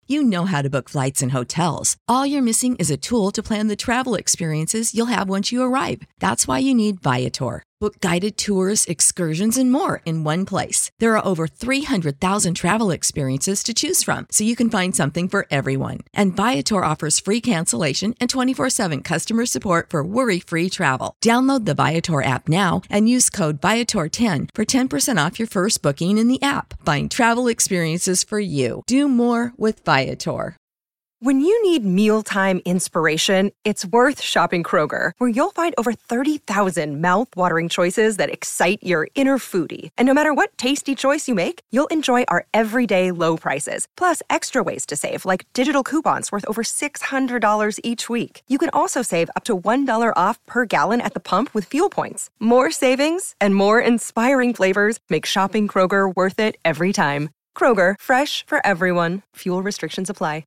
You know how to book flights and hotels. All you're missing is a tool to plan the travel experiences you'll have once you arrive. That's why you need Viator. Book guided tours, excursions, and more in one place. There are over 300,000 travel experiences to choose from, so you can find something for everyone. And Viator offers free cancellation and 24/7 customer support for worry-free travel. Download the Viator app now and use code Viator10 for 10% off your first booking in the app. Find travel experiences for you. Do more with Viator. When you need mealtime inspiration, it's worth shopping Kroger, where you'll find over 30,000 mouth-watering choices that excite your inner foodie. And no matter what tasty choice you make, you'll enjoy our everyday low prices, plus extra ways to save, like digital coupons worth over $600 each week. You can also save up to $1 off per gallon at the pump with fuel points. More savings and more inspiring flavors make shopping Kroger worth it every time. Kroger, fresh for everyone. Fuel restrictions apply.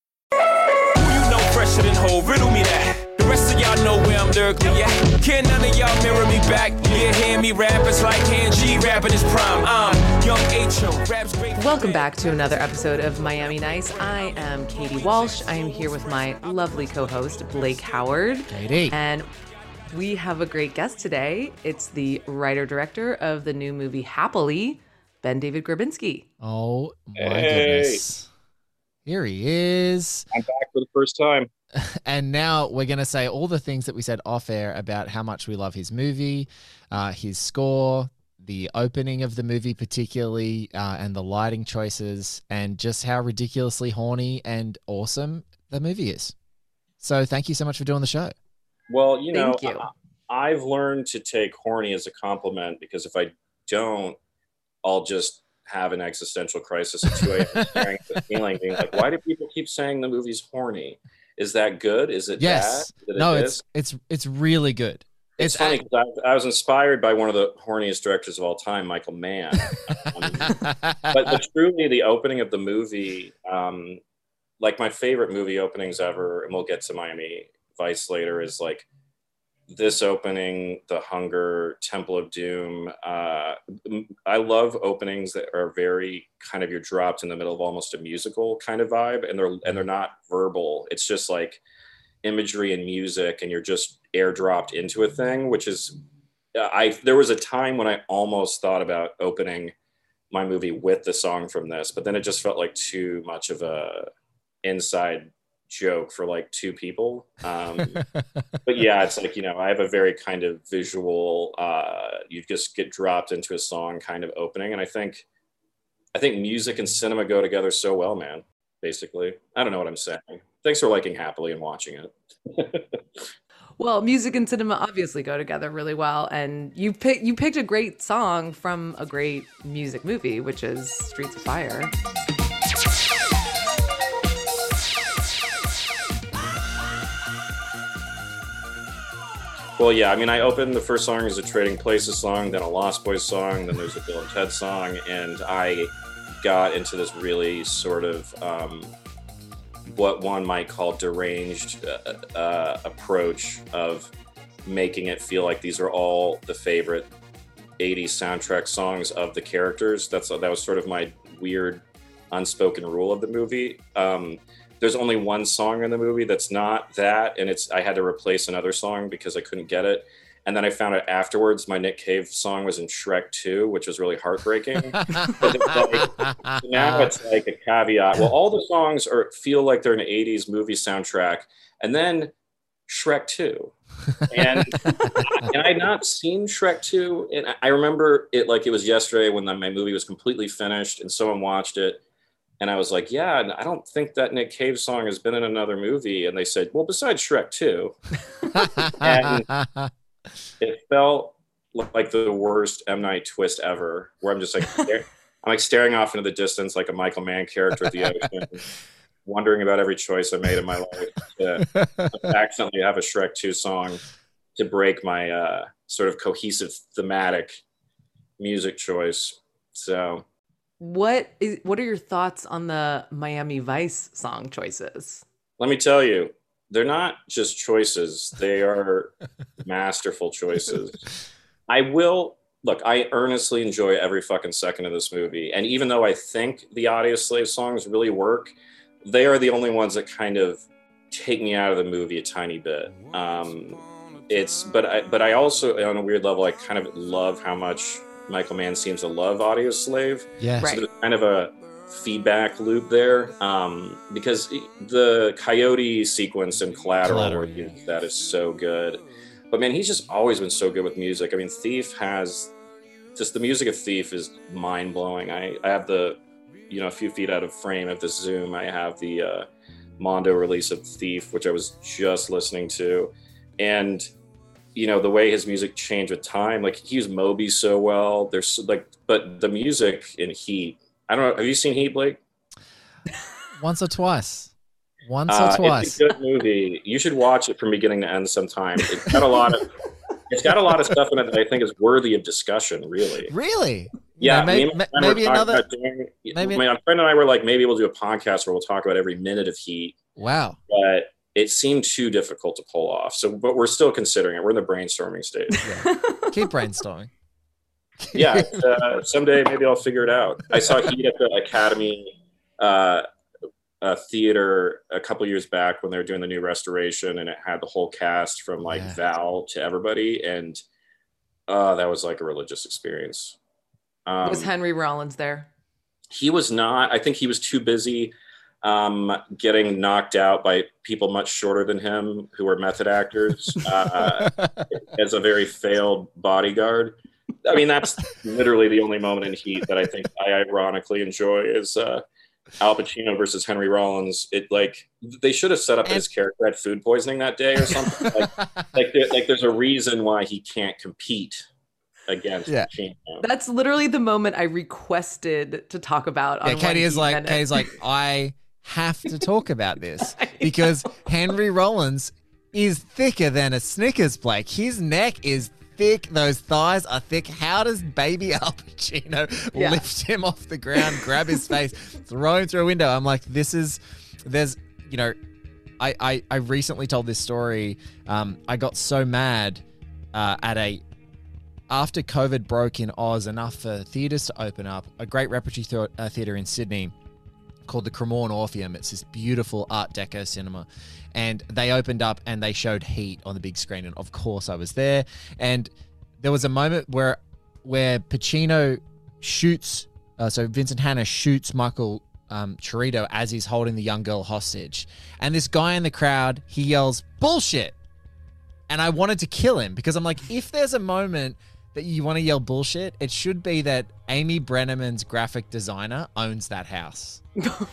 Fresher than whole, riddle me that. The rest of y'all know where I'm lyrically at. Can none of y'all mirror me back? Yeah, hear me rap, it's like Han G rapping his prime. Young H.O. raps great. Welcome back to another episode of Miami Nice. I am Katie Walsh. I am here with my lovely co-host, Blake Howard. Katie. And we have a great guest today. It's the writer-director of the new movie Happily, Ben David Grabinski. Oh, my goodness. Here he is. I'm back for the first time. And now we're going to say all the things that we said off air about how much we love his movie, his score, the opening of the movie particularly, and the lighting choices, and just how ridiculously horny and awesome the movie is. So thank you so much for doing the show. Well, you know, Thank you. I've learned to take horny as a compliment, because if I don't, I'll just have an existential crisis at 2 a.m. staring at the ceiling, being like, why do people keep saying the movie's horny? Is that good? Is it Yes. bad? No, it's really good. It's funny because I was inspired by one of the horniest directors of all time, Michael Mann. But truly, the opening of the movie, like my favorite movie openings ever, and we'll get to Miami Vice later, is like this opening, The Hunger, Temple of Doom. I love openings that are very kind of, you're dropped in the middle of almost a musical kind of vibe, and they're not verbal. It's just like imagery and music, and you're just airdropped into a thing, which is, there was a time when I almost thought about opening my movie with the song from this, but then it just felt like too much of a inside joke for like two people. But yeah, it's like, you know, I have a very kind of visual, you just get dropped into a song kind of opening. And I think music and cinema go together so well, man, basically. I don't know what I'm saying. Thanks for liking Happily and watching it. Well, music and cinema obviously go together really well, and you picked a great song from a great music movie, which is Streets of Fire. Well, yeah, I mean, I opened the first song as a Trading Places song, then a Lost Boys song, then there's a Bill and Ted song, and I got into this really sort of what one might call deranged approach of making it feel like these are all the favorite 80s soundtrack songs of the characters. That was sort of my weird unspoken rule of the movie. There's only one song in the movie that's not that, and I had to replace another song because I couldn't get it. And then I found out afterwards my Nick Cave song was in Shrek 2, which was really heartbreaking. Now it's like a caveat. Well, all the songs feel like they're an 80s movie soundtrack, and then Shrek 2. And I had not seen Shrek 2, and I remember it like it was yesterday when my movie was completely finished and someone watched it. And I was like, yeah, I don't think that Nick Cave song has been in another movie. And they said, well, besides Shrek 2. And it felt like the worst M. Night twist ever, where I'm just like, I'm like staring off into the distance like a Michael Mann character at the ocean, wondering about every choice I made in my life to accidentally have a Shrek 2 song to break my sort of cohesive thematic music choice. So... What are your thoughts on the Miami Vice song choices? Let me tell you, they're not just choices. They are masterful choices. I earnestly enjoy every fucking second of this movie. And even though I think the Audio Slave songs really work, they are the only ones that kind of take me out of the movie a tiny bit. But I also, on a weird level, I kind of love how much Michael Mann seems to love Audioslave. Yeah. So Right. there's kind of a feedback loop there, because the coyote sequence in Collateral where he uses that is so good. But man, he's just always been so good with music. I mean, Thief has just the music of Thief is mind blowing. I have the, a few feet out of frame of the Zoom, I have the Mondo release of Thief, which I was just listening to, and the way his music changed with time, like he used Moby so well. There's but the music in Heat, I don't know. Have you seen Heat, Blake? Once or twice. It's a good movie. You should watch it from beginning to end sometime. It's got a lot of stuff in it that I think is worthy of discussion. Really? Yeah. Maybe another. My friend and I were like, maybe we'll do a podcast where we'll talk about every minute of Heat. Wow. But it seemed too difficult to pull off. But we're still considering it. We're in the brainstorming stage. Yeah. Keep brainstorming. Yeah. Someday maybe I'll figure it out. I saw Heat at the Academy Theater a couple years back when they were doing the new restoration, and it had the whole cast from Val to everybody. And that was like a religious experience. Was Henry Rollins there? He was not. I think he was too busy getting knocked out by people much shorter than him who were method actors as a very failed bodyguard. I mean, that's literally the only moment in Heat that I think I ironically enjoy is Al Pacino versus Henry Rollins. They should have set up his character had food poisoning that day or something. There's a reason why he can't compete against Pacino. That's literally the moment I requested to talk about. Yeah, Katie's like, I have to talk about this because Henry Rollins is thicker than a Snickers, Blake. His neck is thick. Those thighs are thick. How does baby Al Pacino lift him off the ground, grab his face, throw him through a window? I'm like, I recently told this story. I got so mad after COVID broke in Oz enough for theatres to open up, a great repertory theatre in Sydney called the Cremorne Orpheum. It's this beautiful Art Deco cinema. And they opened up and they showed Heat on the big screen. And of course I was there. And there was a moment where Pacino shoots, so Vincent Hanna shoots Michael Chirito as he's holding the young girl hostage. And this guy in the crowd, he yells, "Bullshit!" And I wanted to kill him because I'm like, if there's a moment that you want to yell bullshit, it should be that Amy Brenneman's graphic designer owns that house.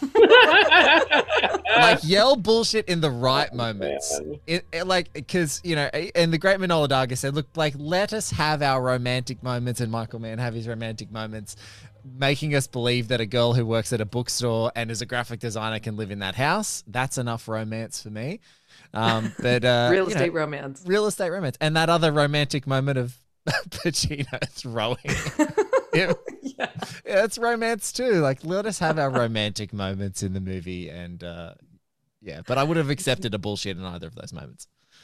Like, yell bullshit in the right moments. Because, and the great Manohla Dargis said, look, like, let us have our romantic moments, and Michael Mann have his romantic moments, making us believe that a girl who works at a bookstore and is a graphic designer can live in that house. That's enough romance for me. But real estate romance. Real estate romance. And that other romantic moment of Pacino throwing. Yeah, it's romance too. Like, let us have our romantic moments in the movie, and but I would have accepted a bullshit in either of those moments.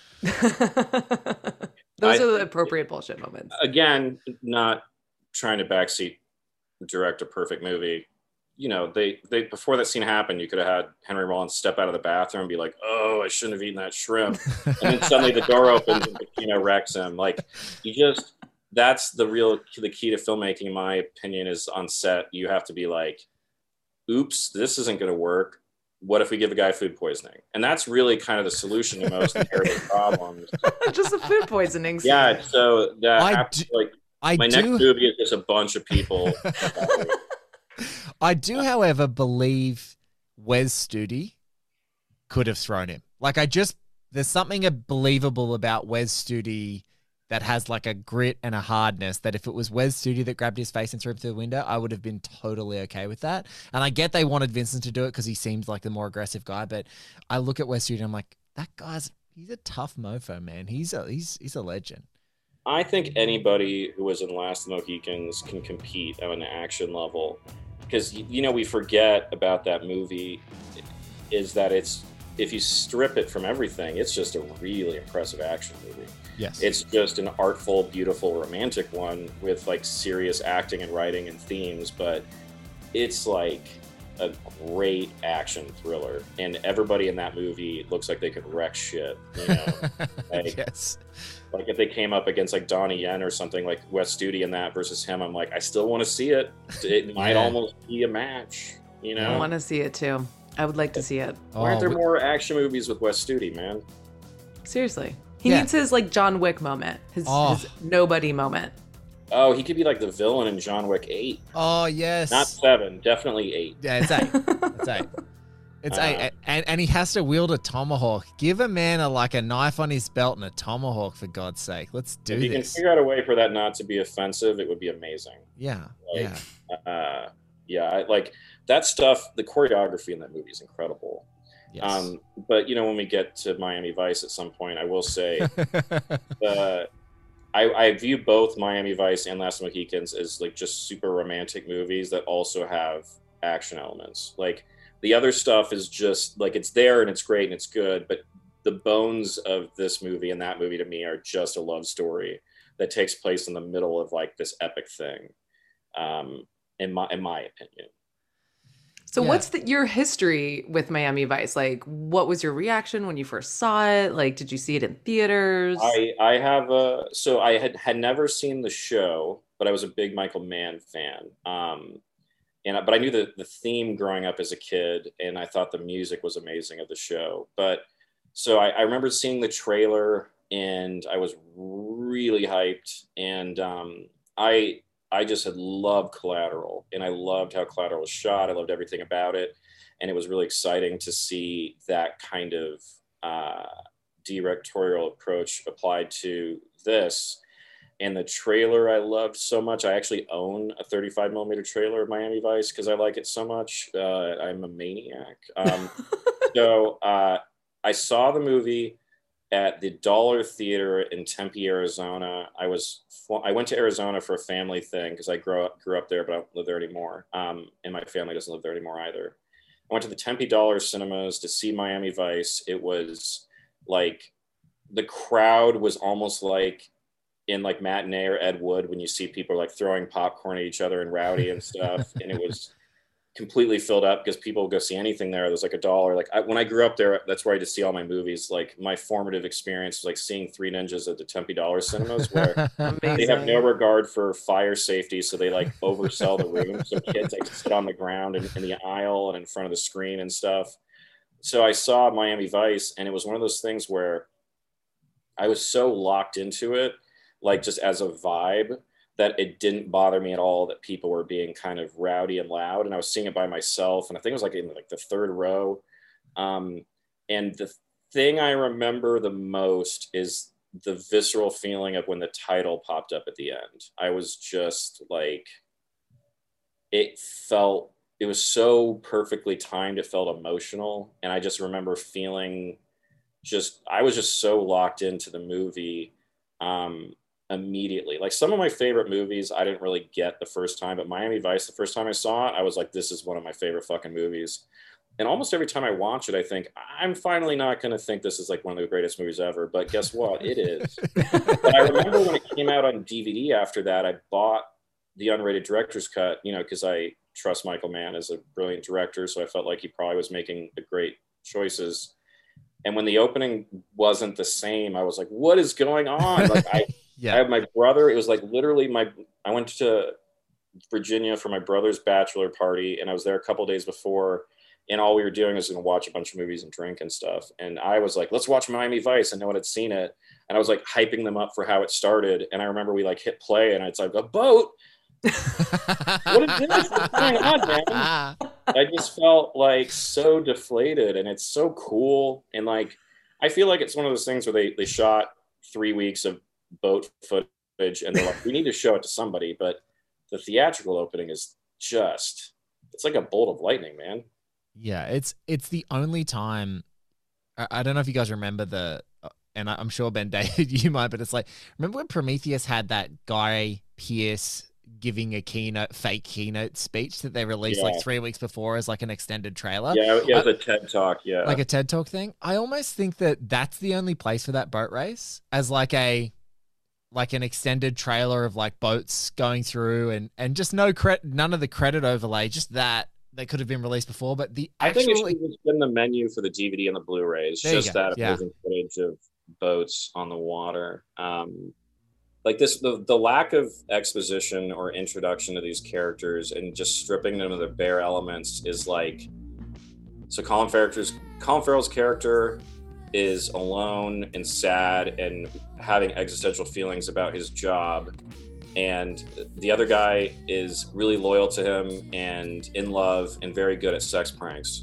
Those are the appropriate bullshit moments. Again, not trying to backseat direct a perfect movie. They before that scene happened, you could have had Henry Rollins step out of the bathroom and be like, "Oh, I shouldn't have eaten that shrimp," and then suddenly the door opens and Pacino wrecks him. Like, that's the key to filmmaking, in my opinion, is on set. You have to be like, "Oops, this isn't going to work. What if we give a guy food poisoning?" And that's really kind of the solution to most inherited problems. Just a food poisoning scene. Yeah, so that my next movie is just a bunch of people. I do, however, believe Wes Studi could have thrown him. Like, there's something believable about Wes Studi that has like a grit and a hardness that if it was Wes Studi that grabbed his face and threw him through the window, I would have been totally okay with that. And I get they wanted Vincent to do it because he seems like the more aggressive guy, but I look at Wes Studi and I'm like, that he's a tough mofo, man. He's a legend. I think anybody who was in Last of the Mohicans can compete at an action level. Because, we forget about that movie is that if you strip it from everything, it's just a really impressive action movie. Yes. It's just an artful, beautiful, romantic one with like serious acting and writing and themes, but it's like a great action thriller, and everybody in that movie looks like they could wreck shit. You know, like, Yes. like if they came up against like Donnie Yen or something, like Wes Studi in that versus him, I'm like, I still want to see it. It might almost be a match. You know, I want to see it too. I would like to see it. Why aren't there more action movies with Wes Studi, man? Seriously, he needs his like John Wick moment, his nobody moment. Oh, he could be like the villain in John Wick 8. Oh, yes. Not 7, definitely 8. Yeah, it's 8. It's 8. It's 8. And he has to wield a tomahawk. Give a man a knife on his belt and a tomahawk, for God's sake. Let's do this. If you can figure out a way for that not to be offensive, it would be amazing. Yeah. Like that stuff, the choreography in that movie is incredible. Yes. But, when we get to Miami Vice at some point, I will say I view both Miami Vice and Last of the Mohicans as like just super romantic movies that also have action elements. Like the other stuff is just like it's there and it's great and it's good, but the bones of this movie and that movie to me are just a love story that takes place in the middle of like this epic thing, in my opinion. So what's your history with Miami Vice? Like, what was your reaction when you first saw it? Like, did you see it in theaters? I have so I had never seen the show, but I was a big Michael Mann fan. But I knew the theme growing up as a kid, and I thought the music was amazing of the show. But so I remember seeing the trailer, and I was really hyped, and I just had loved Collateral, and I loved how Collateral was shot. I loved everything about it. And it was really exciting to see that kind of directorial approach applied to this. And the trailer I loved so much. I actually own a 35 millimeter trailer of Miami Vice because I like it so much. I'm a maniac. So I saw the movie at the Dollar Theater in Tempe, Arizona. I went to Arizona for a family thing because I grew up there, but I don't live there anymore. And my family doesn't live there anymore either. I went to the Tempe Dollar Cinemas to see Miami Vice. It was like the crowd was almost like in like Matinee or Ed Wood when you see people like throwing popcorn at each other and rowdy and stuff. And it was completely filled up because people would go see anything there. There's like $1. Like when I grew up there, that's where I just see all my movies. Like my formative experience was like seeing Three Ninjas at the Tempe Dollar Cinemas, where they have no regard for fire safety. So they like oversell the room. So kids like sit on the ground in the aisle and in front of the screen and stuff. So I saw Miami Vice, and it was one of those things where I was so locked into it, like just as a vibe, that it didn't bother me at all that people were being kind of rowdy and loud. And I was seeing it by myself. And I think it was like in like the third row. And the thing I remember the most is the visceral feeling of when the title popped up at the end. I was just like, it was so perfectly timed. It felt emotional. And I just remember feeling I was just so locked into the movie. Immediately. Like some of my favorite movies I didn't really get the first time, but Miami Vice, the first time I saw it, I was like, this is one of my favorite fucking movies. And almost every time I watch it, I think I'm finally not going to think this is like one of the greatest movies ever, but guess what? It is. But I remember when it came out on DVD after that, I bought the unrated director's cut, because I trust Michael Mann as a brilliant director. So I felt like he probably was making the great choices. And when the opening wasn't the same, I was like, what is going on? Like I had my brother. It was like literally I went to Virginia for my brother's bachelor party, and I was there a couple of days before, and all we were doing was going to watch a bunch of movies and drink and stuff. And I was like, let's watch Miami Vice. And no one had seen it. And I was like hyping them up for how it started. And I remember we like hit play, and it's like, a boat. What is this? What's going on, man? I just felt like so deflated, and it's so cool. And like, I feel like it's one of those things where they shot 3 weeks of boat footage, and they're like, we need to show it to somebody. But the theatrical opening is just, it's like a bolt of lightning, man. Yeah, it's the only time. I don't know if you guys remember and I'm sure Ben David you might, but it's like, remember when Prometheus had that Guy Pearce giving a fake keynote speech that they released like 3 weeks before as like an extended trailer? Yeah, the TED Talk, like a TED Talk thing. I almost think that's the only place for that boat race, as like an extended trailer of like boats going through and just none of the credit overlay, just that they could have been released before, but the I think actual it should have been the menu for the DVD and the Blu-rays, There you just go. that Yeah. amazing footage of boats on the water. Like this, the lack of exposition or introduction to these characters and just stripping them of their bare elements is like, so Colin Farrell's character is alone and sad and having existential feelings about his job, and the other guy is really loyal to him and in love and very good at sex pranks.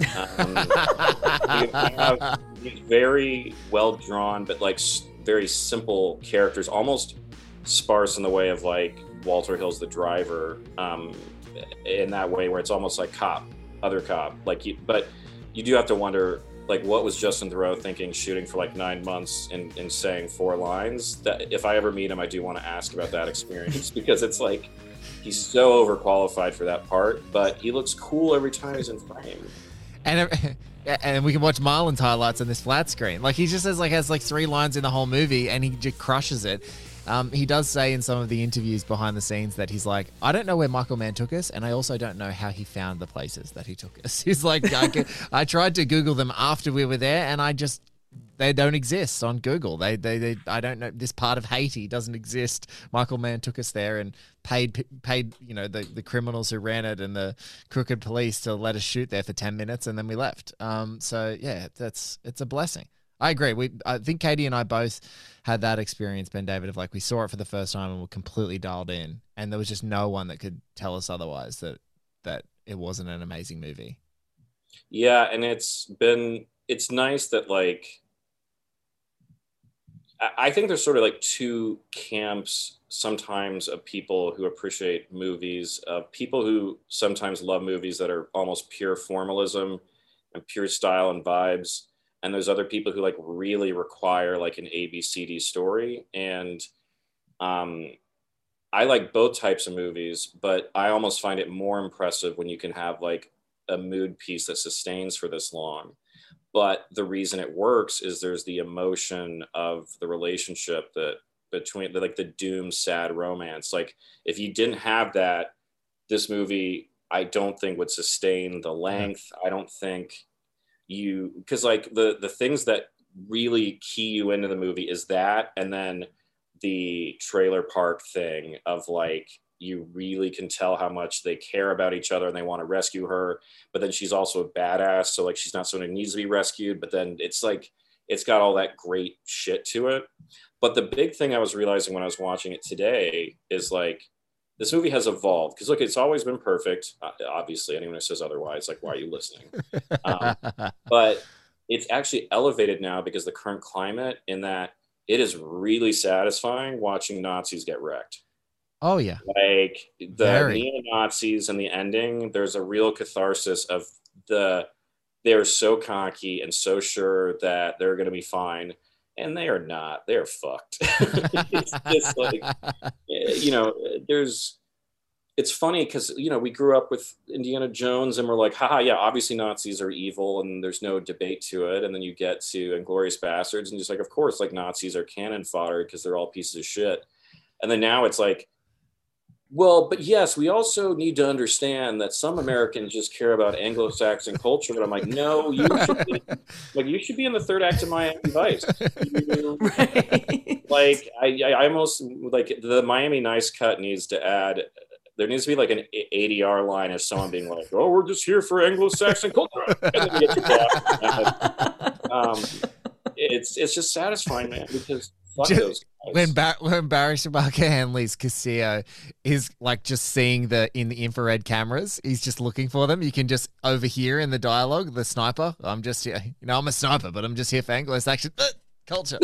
You have these very well drawn but like very simple characters, almost sparse in the way of like Walter Hill's The Driver, in that way where it's almost like other cop, but you do have to wonder, like, what was Justin Theroux thinking shooting for like 9 months and saying 4 lines? That if I ever meet him, I do want to ask about that experience because it's like he's so overqualified for that part, but he looks cool every time he's in frame. And we can watch Marlon's highlights on this flat screen. Like, he just has 3 lines in the whole movie, and he just crushes it. He does say in some of the interviews behind the scenes that he's like, I don't know where Michael Mann took us, and I also don't know how he found the places that he took us. He's like, I tried to Google them after we were there, and they don't exist on Google. I don't know. This part of Haiti doesn't exist. Michael Mann took us there and paid the criminals who ran it and the crooked police to let us shoot there for 10 minutes, and then we left. So yeah, it's a blessing. I agree. I think Katie and I both had that experience, Ben David, of like we saw it for the first time and were completely dialed in, and there was just no one that could tell us otherwise that it wasn't an amazing movie. Yeah, and it's nice that like I think there's sort of like 2 camps sometimes of people who appreciate movies, people who sometimes love movies that are almost pure formalism and pure style and vibes. And there's other people who like really require like an ABCD story. And I like both types of movies, but I almost find it more impressive when you can have like a mood piece that sustains for this long. But the reason it works is there's the emotion of the relationship that between the doomed, sad romance. Like if you didn't have that, this movie, I don't think would sustain the length. I don't think because like the things that really key you into the movie is that, and then the trailer park thing of like, you really can tell how much they care about each other and they want to rescue her, but then she's also a badass, so like she's not someone who needs to be rescued, but then it's like it's got all that great shit to it. But the big thing I was realizing when I was watching it today is like, this movie has evolved, because look, it's always been perfect. Obviously, anyone who says otherwise, like, why are you listening? But it's actually elevated now because the current climate, in that it is really satisfying watching Nazis get wrecked. Oh yeah, like the neo-Nazis and the ending. There's a real catharsis of they're so cocky and so sure that they're going to be fine. And they are not. They are fucked. It's just like, it's funny because, we grew up with Indiana Jones and we're like, haha, yeah, obviously Nazis are evil and there's no debate to it. And then you get to Inglourious Basterds and just like, of course, like Nazis are cannon fodder because they're all pieces of shit. And then now it's like, well, but yes, we also need to understand that some Americans just care about Anglo-Saxon culture. But I'm like, no, you should be in the third act of Miami Vice. Right. Like, I almost like the Miami Nice cut needs to add. There needs to be like an ADR line of someone being like, "Oh, we're just here for Anglo-Saxon culture," and then you get your it's just satisfying, man, because. When Barry Shabaka Hanley's Casio is like just seeing in the infrared cameras, he's just looking for them. You can just overhear in the dialogue, the sniper. I'm just here, I'm a sniper, but I'm just here for Anglo-Saxon culture.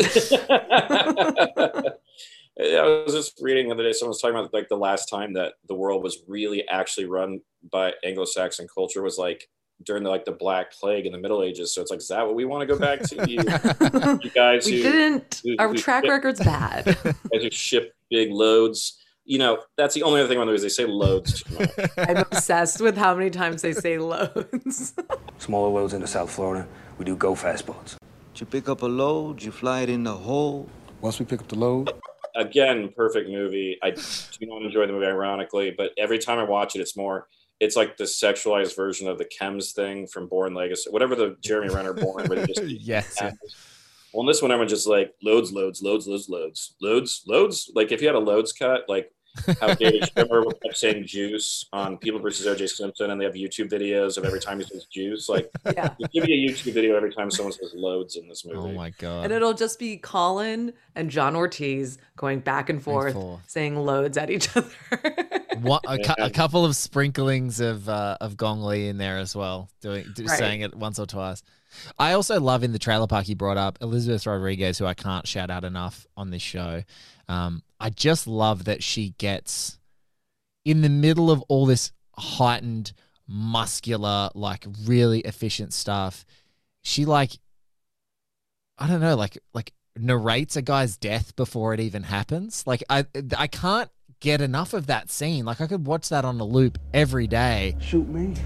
I was just reading the other day, someone was talking about like the last time that the world was really actually run by Anglo-Saxon culture was like during the Black Plague in the Middle Ages. So it's like, is that what we want to go back to? You guys our track record's bad. Guys who ship big loads. That's the only other thing on the news. They say loads too much. I'm obsessed with how many times they say loads. Smaller loads into South Florida, we do go fast boats. You pick up a load, you fly it in the hole. Once we pick up the load. Again, perfect movie. I do not enjoy the movie, ironically, but every time I watch it, it's like the sexualized version of the Chems thing from Bourne Legacy, whatever the Jeremy Renner Bourne, where they just Yes. Yeah. well, in this one, everyone's just like loads. Like if you had a loads cut, like how David Schwimmer kept saying juice on People versus O.J. Simpson, and they have YouTube videos of every time he says juice. Like, just give me a YouTube video every time someone says loads in this movie. Oh my god! And it'll just be Colin and John Ortiz going back and forth. Saying loads at each other. A couple of sprinklings of Gong Li in there as well, saying it once or twice. I also love in the trailer park he brought up Elizabeth Rodriguez, who I can't shout out enough on this show. I just love that she gets in the middle of all this heightened, muscular, like really efficient stuff. She I don't know, like narrates a guy's death before it even happens. Like I can't get enough of that scene. Like I could watch that on a loop every day. Shoot me.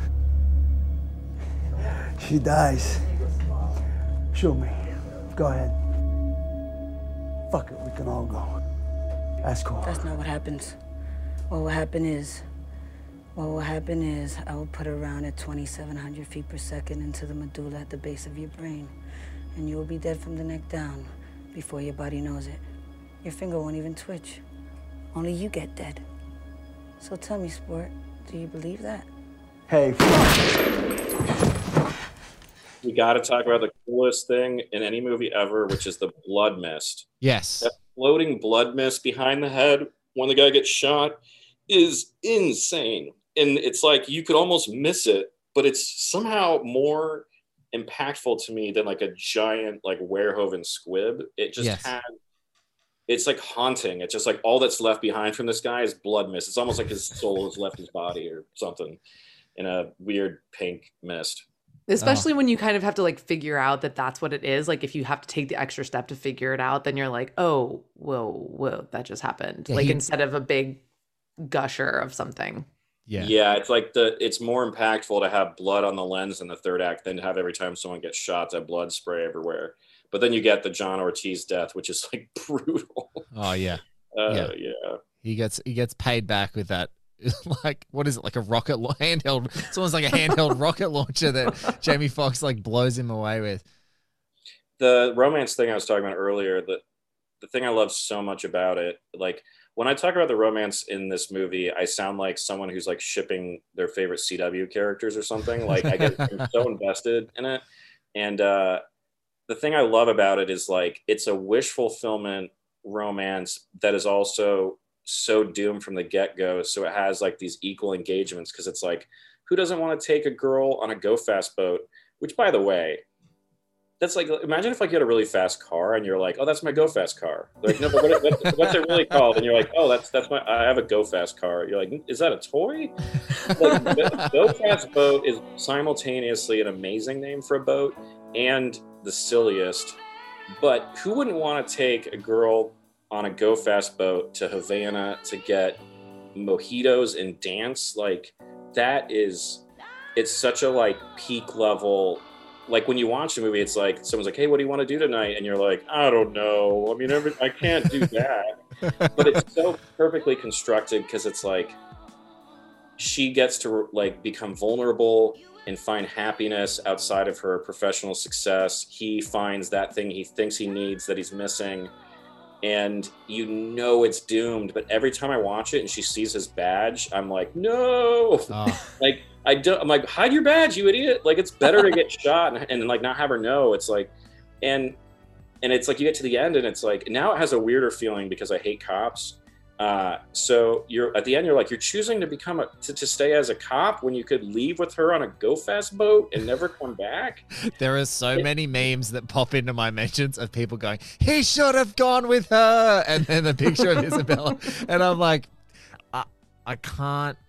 She dies. Shoot me. Go ahead. Fuck it, we can all go. That's cool. That's not what happens. What will happen is I will put a round at 2,700 feet per second into the medulla at the base of your brain, and you will be dead from the neck down before your body knows it. Your finger won't even twitch. Only you get dead. So tell me, sport, do you believe that? Hey, we got to talk about the coolest thing in any movie ever, which is the blood mist. Yes. That floating blood mist behind the head when the guy gets shot is insane. And it's like you could almost miss it, but it's somehow more impactful to me than like a giant like Werhoven squib. It just it's like haunting. It's just like all that's left behind from this guy is blood mist. It's almost like his soul has left his body or something in a weird pink mist. Especially when you kind of have to like figure out that that's what it is. Like if you have to take the extra step to figure it out, then you're like, oh, whoa, that just happened. Yeah, like instead of a big gusher of something. Yeah, it's like it's more impactful to have blood on the lens in the third act than to have every time someone gets shot, that blood spray everywhere. But then you get the John Ortiz death, which is like brutal. Oh yeah. Yeah. He gets paid back with that. Like, what is it? Like a handheld. It's almost like a handheld rocket launcher that Jamie Foxx like blows him away with. The romance thing I was talking about earlier, the thing I love so much about it, like when I talk about the romance in this movie, I sound like someone who's like shipping their favorite CW characters or something. Like I get so invested in it. And the thing I love about it is like it's a wish fulfillment romance that is also so doomed from the get-go. So it has like these equal engagements because it's like, who doesn't want to take a girl on a go fast boat? Which, by the way, that's like, imagine if like you had a really fast car and you're like, oh, that's my go fast car. They're like, no, but what's it really called? And you're like, oh, I have a go fast car. You're like, is that a toy? Like, go fast boat is simultaneously an amazing name for a boat and the silliest. But who wouldn't want to take a girl on a go fast boat to Havana to get mojitos and dance? Like it's such a like peak level. Like when you watch a movie, it's like someone's like, hey, what do you want to do tonight? And you're like, I don't know. I mean, I can't do that. But it's so perfectly constructed because it's like she gets to like become vulnerable and find happiness outside of her professional success. He finds that thing he thinks he needs that he's missing. And you know it's doomed, but every time I watch it and she sees his badge, I'm like, no. Like I'm like, hide your badge, you idiot. Like it's better to get shot and like not have her know. It's like, and it's like you get to the end and it's like now it has a weirder feeling because I hate cops. So you're at the end, you're like, you're choosing to become to stay as a cop when you could leave with her on a go fast boat and never come back. There are so many memes that pop into my mentions of people going, he should have gone with her. And then the picture of Isabella. And I'm like, I can't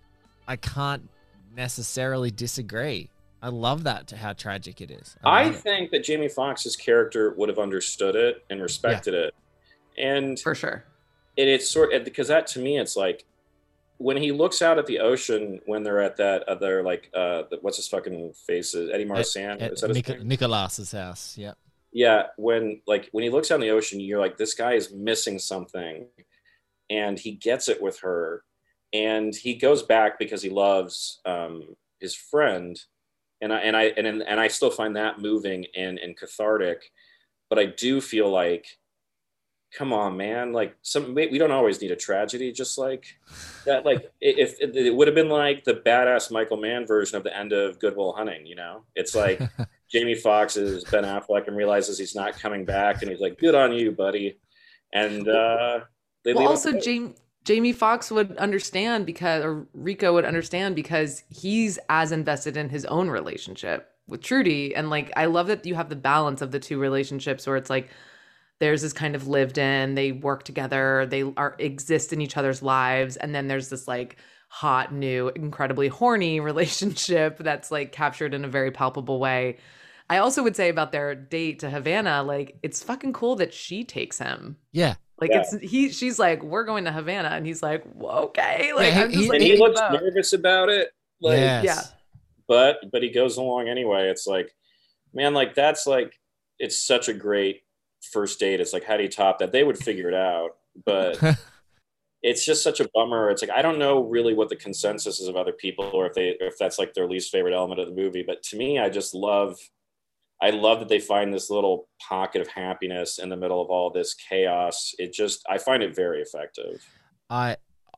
necessarily disagree. I love that to how tragic it is. I think that Jamie Foxx's character would have understood it and respected it. And for sure. And it's sort of, because that to me, it's like when he looks out at the ocean when they're at that other like what's his fucking face is Eddie Marsan? Is that his name? Nicolas's house. Yeah. Yeah. When he looks out in the ocean, you're like, this guy is missing something, and he gets it with her. and he goes back because he loves his friend, and I still find that moving and cathartic. But I do feel like, come on, man, like we don't always need a tragedy, just like that. Like if it would have been like the badass Michael Mann version of the end of Good Will Hunting, you know, it's like Jamie Foxx is Ben Affleck and realizes he's not coming back, and he's like, good on you, buddy. And they well, also Jamie Foxx would understand or Rico would understand because he's as invested in his own relationship with Trudy. And like, I love that you have the balance of the two relationships where it's like, there's this kind of lived in, they work together, they exist in each other's lives. And then there's this like hot, new, incredibly horny relationship that's like captured in a very palpable way. I also would say about their date to Havana, like, it's fucking cool that she takes him. Yeah. Like she's like, we're going to Havana, and he's like, well, okay. Like, yeah, I'm just like, he looks nervous about it. Like, yes. Yeah. But he goes along anyway. It's like, man, like that's like, it's such a great first date. It's like, how do you top that? They would figure it out, but it's just such a bummer. It's like, I don't know really what the consensus is of other people, or if that's like their least favorite element of the movie. But to me, I love that they find this little pocket of happiness in the middle of all this chaos. I find it very effective. I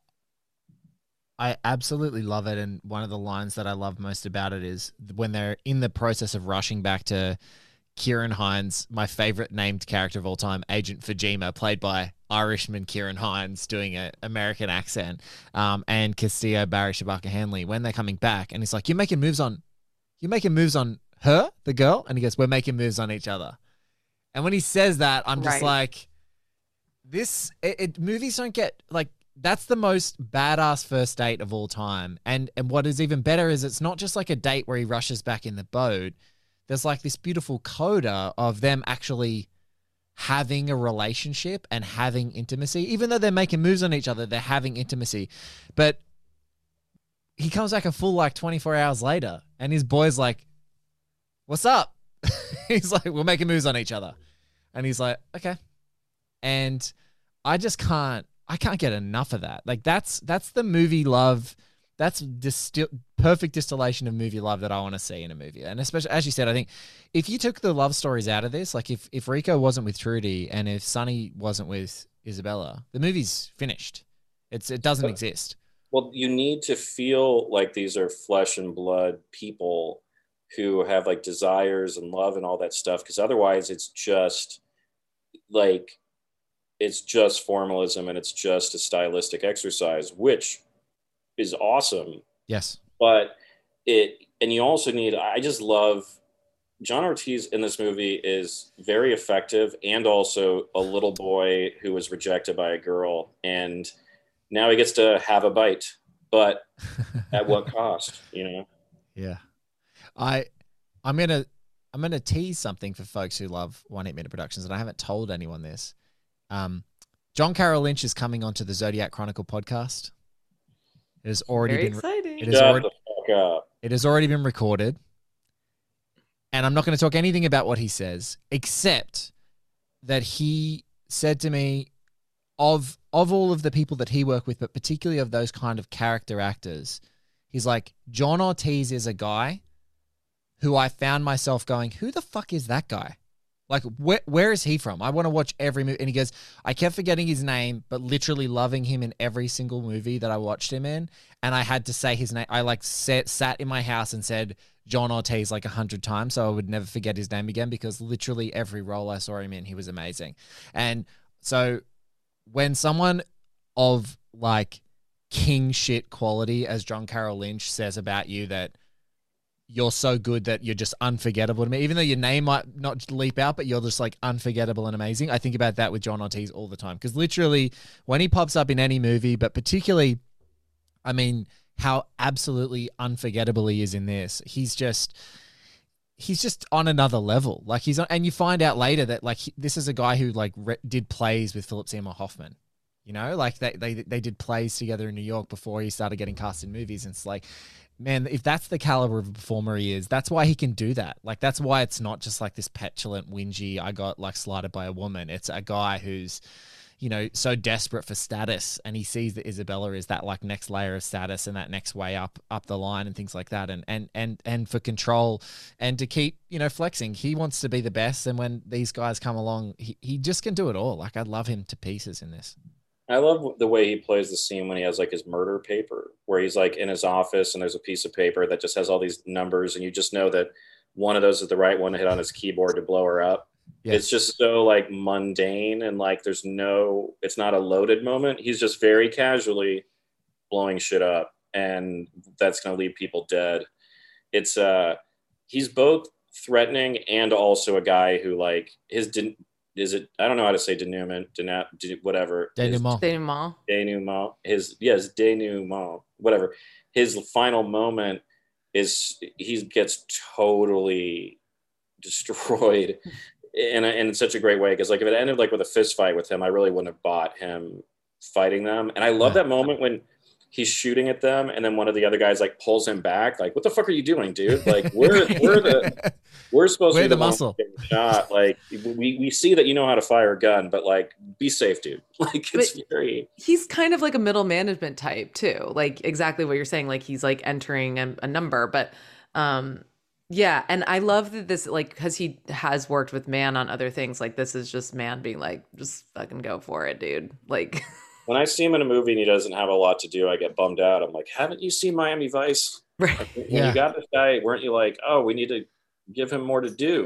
absolutely love it. And one of the lines that I love most about it is when they're in the process of rushing back to Kieran Hines, my favorite named character of all time, Agent Fujima, played by Irishman Kieran Hines, doing an American accent, and Castillo Barry Shabaka Hanley, when they're coming back. And he's like, you're making moves on her, the girl? And he goes, we're making moves on each other. And when he says that, I'm just like, movies don't get, like, that's the most badass first date of all time. And what is even better is it's not just like a date where he rushes back in the boat. There's like this beautiful coda of them actually having a relationship and having intimacy. Even though they're making moves on each other, they're having intimacy. But he comes back a full like 24 hours later, and his boy's like, what's up? He's like, we're making moves on each other. And he's like, okay. And I can't get enough of that. Like that's the movie love. That's perfect distillation of movie love that I want to see in a movie. And especially, as you said, I think if you took the love stories out of this, like if Rico wasn't with Trudy and if Sonny wasn't with Isabella, the movie's finished. It doesn't exist. Well, you need to feel like these are flesh and blood people who have like desires and love and all that stuff. Because otherwise it's just formalism, and it's just a stylistic exercise, which is awesome. Yes. But you also need, I just love John Ortiz in this movie is very effective, and also a little boy who was rejected by a girl, and now he gets to have a bite, but at what cost, you know? Yeah. I'm gonna tease something for folks who love One Hit Minute Productions, and I haven't told anyone this. John Carroll Lynch is coming onto the Zodiac Chronicle podcast. It has already been exciting. It has already been recorded, and I'm not going to talk anything about what he says, except that he said to me, of all of the people that he worked with, but particularly of those kind of character actors, he's like, John Ortiz is a guy who I found myself going, who the fuck is that guy? Like, where is he from? I want to watch every movie. And he goes, I kept forgetting his name, but literally loving him in every single movie that I watched him in. And I had to say his name. I like sat in my house and said John Ortiz like 100 times, so I would never forget his name again, because literally every role I saw him in, he was amazing. And so when someone of like king shit quality as John Carroll Lynch says about you that you're so good that you're just unforgettable to me, even though your name might not leap out, but you're just like unforgettable and amazing. I think about that with John Ortiz all the time, because literally when he pops up in any movie, but particularly, I mean, how absolutely unforgettable he is in this. He's just on another level. Like he's on, and you find out later that like this is a guy who like did plays with Philip Seymour Hoffman. You know, like they did plays together in New York before he started getting cast in movies. And it's like, man, if that's the caliber of a performer he is, that's why he can do that. Like, that's why it's not just like this petulant, whingy, I got like slighted by a woman. It's a guy who's, so desperate for status, and he sees that Isabella is that like next layer of status and that next way up the line and things like that, and for control and to keep flexing. He wants to be the best, and when these guys come along, he just can do it all. Like, I love him to pieces in this. I love the way he plays the scene when he has like his murder paper, where he's like in his office and there's a piece of paper that just has all these numbers, and you just know that one of those is the right one to hit on his keyboard to blow her up. Yes. It's just so like mundane, and like it's not a loaded moment. He's just very casually blowing shit up, and that's going to leave people dead. It's he's both threatening and also a guy who like I don't know how to say denouement, whatever. Denouement. Whatever. His final moment is he gets totally destroyed in such a great way. Because like if it ended like with a fist fight with him, I really wouldn't have bought him fighting them. And I love that moment when he's shooting at them, and then one of the other guys like pulls him back. Like, what the fuck are you doing, dude? Like, we're supposed to be the muscle shot. Like, we see that you know how to fire a gun, but like, be safe, dude. Like, he's kind of like a middle management type too. Like exactly what you're saying. Like he's like entering a number, but yeah. And I love that this, like, because he has worked with Mann on other things. Like this is just Mann being like, just fucking go for it, dude. Like. When I see him in a movie and he doesn't have a lot to do, I get bummed out. I'm like, haven't you seen Miami Vice? Right. Like, when you got this guy, weren't you like, oh, we need to give him more to do?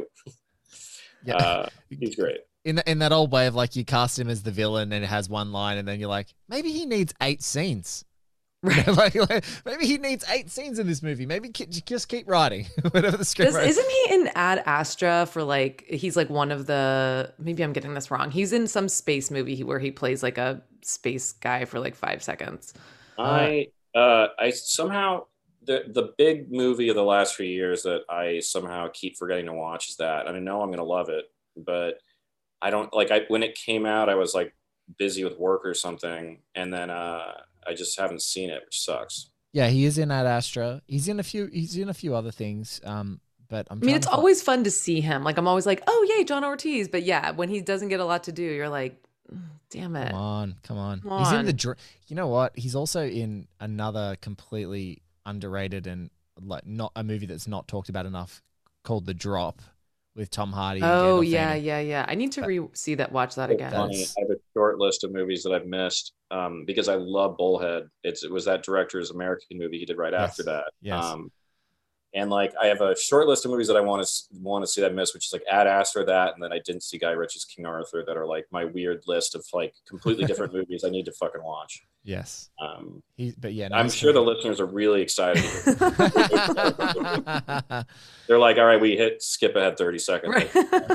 Yeah. He's great. In that old way of like, you cast him as the villain and it has one line, and then you're like, maybe he needs 8 scenes. Right. like, maybe he needs 8 scenes in this movie. Maybe just keep writing. Whatever the script. Isn't he in Ad Astra for like? He's like one of the. Maybe I'm getting this wrong. He's in some space movie where he plays like a space guy for like 5 seconds. I somehow the big movie of the last few years that I somehow keep forgetting to watch is that. I know I'm gonna love it, but I don't like. When it came out, I was like busy with work or something, and then I just haven't seen it, which sucks. Yeah, he is in Ad Astra. He's in a few other things. But it's always fun to see him. Like I'm always like, oh yay, John Ortiz. But yeah, when he doesn't get a lot to do, you're like, damn it. Come on. He's in you know what? He's also in another completely underrated and like not a movie that's not talked about enough called The Drop with Tom Hardy. Oh yeah. I need to watch that again. Funny. I have a short list of movies that I've missed because I love Bullhead. It was that director's American movie he did right after that. Yes. And like I have a short list of movies that I want to see that I missed, which is like Ad Astra, that, and then I didn't see Guy Ritchie's King Arthur, that are like my weird list of like completely different movies I need to fucking watch. Yes. I'm sure the listeners are really excited. They're like, all right, we skip ahead 30 seconds. Right.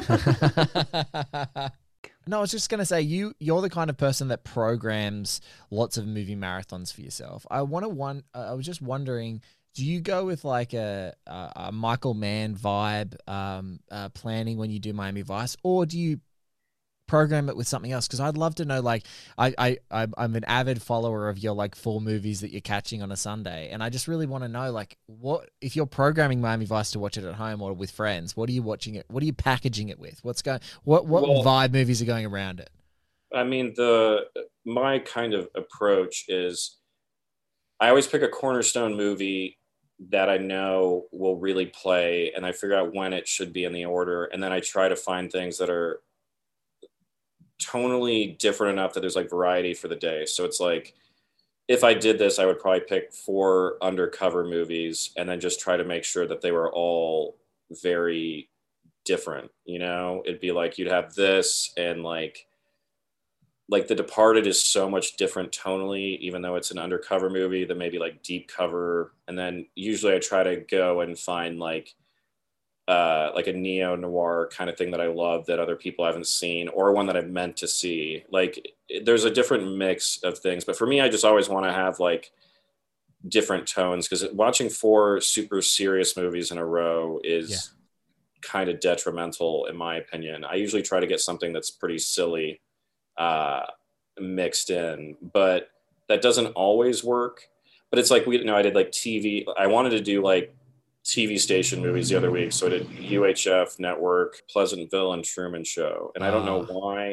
No, I was just going to say, you're the kind of person that programs lots of movie marathons for yourself. I was just wondering, do you go with like a Michael Mann vibe planning when you do Miami Vice, or do you program it with something else? Because I'd love to know, like, I'm an avid follower of your like 4 movies that you're catching on a Sunday, and I just really want to know, like, what if you're programming Miami Vice to watch it at home or with friends? What are you watching it? What are you packaging it with? What vibe movies are going around it? I mean, my kind of approach is I always pick a cornerstone movie that I know will really play, and I figure out when it should be in the order, and then I try to find things that are tonally different enough that there's like variety for the day. So it's like, if I did this, I would probably pick 4 undercover movies and then just try to make sure that they were all very different. It'd be like you'd have this, and like The Departed is so much different tonally, even though it's an undercover movie, than maybe like Deep Cover. And then usually I try to go and find like a neo-noir kind of thing that I love that other people haven't seen, or one that I've meant to see. Like there's a different mix of things, but for me, I just always want to have like different tones, because watching 4 super serious movies in a row is kind of detrimental in my opinion. I usually try to get something that's pretty silly mixed in, but that doesn't always work. But it's like, I did like TV. I wanted to do like TV station movies the other week. So I did UHF Network, Pleasantville, and Truman Show. And I don't know why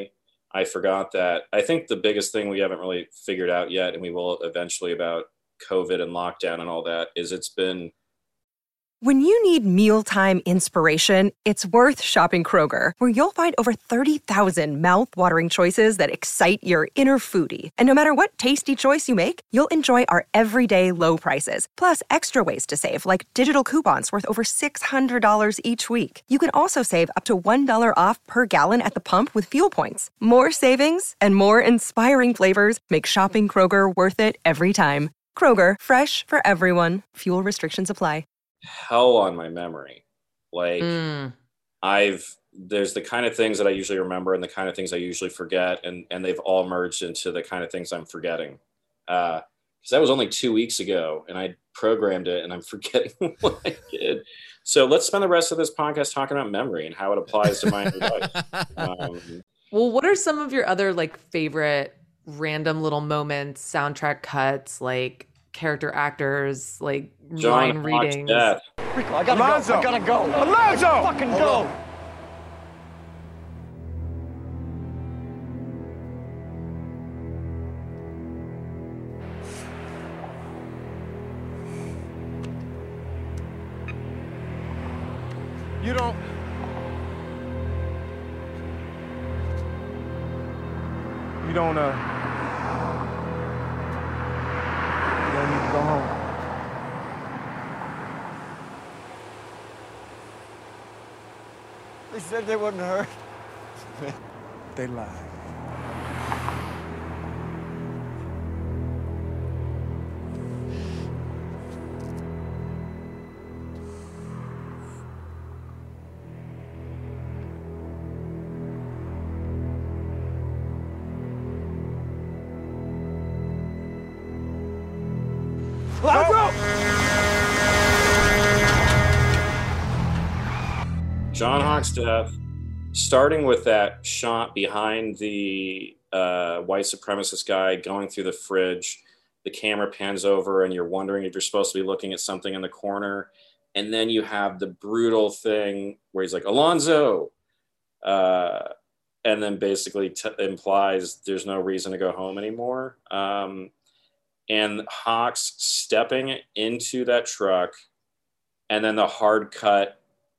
I forgot that. I think the biggest thing we haven't really figured out yet, and we will eventually, about COVID and lockdown and all that, is it's been... When you need mealtime inspiration, it's worth shopping Kroger, where you'll find over 30,000 mouth-watering choices that excite your inner foodie. And no matter what tasty choice you make, you'll enjoy our everyday low prices, plus extra ways to save, like digital coupons worth over $600 each week. You can also save up to $1 off per gallon at the pump with fuel points. More savings and more inspiring flavors make shopping Kroger worth it every time. Kroger, fresh for everyone. Fuel restrictions apply. Hell on my memory. Like there's the kind of things that I usually remember and the kind of things I usually forget, and they've all merged into the kind of things I'm forgetting. Because that was only 2 weeks ago, and I programmed it, and I'm forgetting what I did. So let's spend the rest of this podcast talking about memory and how it applies to my life. Well, what are some of your other like favorite random little moments, soundtrack cuts, like character actors, like line readings? Rico, I gotta go. Alonzo! Fucking go! You don't need to go home. They said they wouldn't hurt. They lied. John Hawk's death, starting with that shot behind the white supremacist guy going through the fridge, the camera pans over and you're wondering if you're supposed to be looking at something in the corner. And then you have the brutal thing where he's like, Alonzo, and then basically implies there's no reason to go home anymore. And Hawks stepping into that truck, and then the hard cut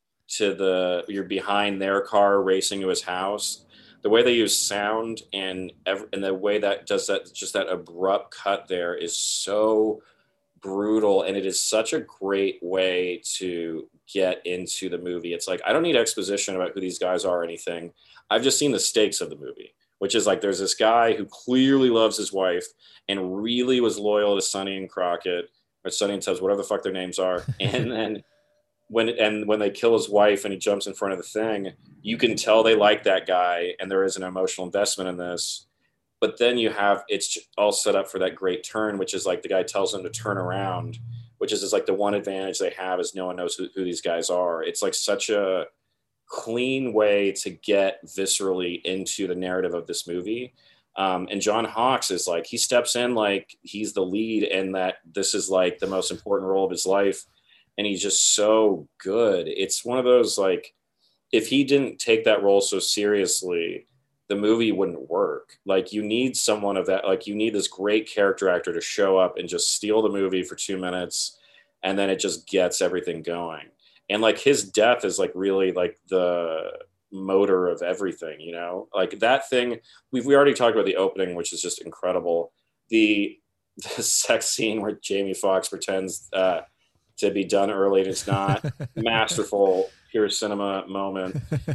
to you're behind their car racing to his house. The way they use sound and the way that does that, just that abrupt cut there is so brutal. And it is such a great way to get into the movie. It's like, I don't need exposition about who these guys are or anything. I've just seen the stakes of the movie, which is like, there's this guy who clearly loves his wife and really was loyal to Sonny and Crockett, or Sonny and Tubbs, whatever the fuck their names are. And then when they kill his wife and he jumps in front of the thing, you can tell they like that guy and there is an emotional investment in this. But then it's all set up for that great turn, which is like the guy tells them to turn around, which is like the one advantage they have is no one knows who these guys are. It's like such a clean way to get viscerally into the narrative of this movie. And John Hawkes is like, he steps in like he's the lead and that this is like the most important role of his life. And he's just so good. It's one of those, like, if he didn't take that role so seriously, the movie wouldn't work. Like, you need someone of that, like, you need this great character actor to show up and just steal the movie for 2 minutes, and then it just gets everything going. And, like, his death is, like, really, like, the motor of everything, you know? Like, that thing, we already talked about the opening, which is just incredible. The sex scene where Jamie Foxx pretends to be done early and it's not. Masterful, pure cinema moment.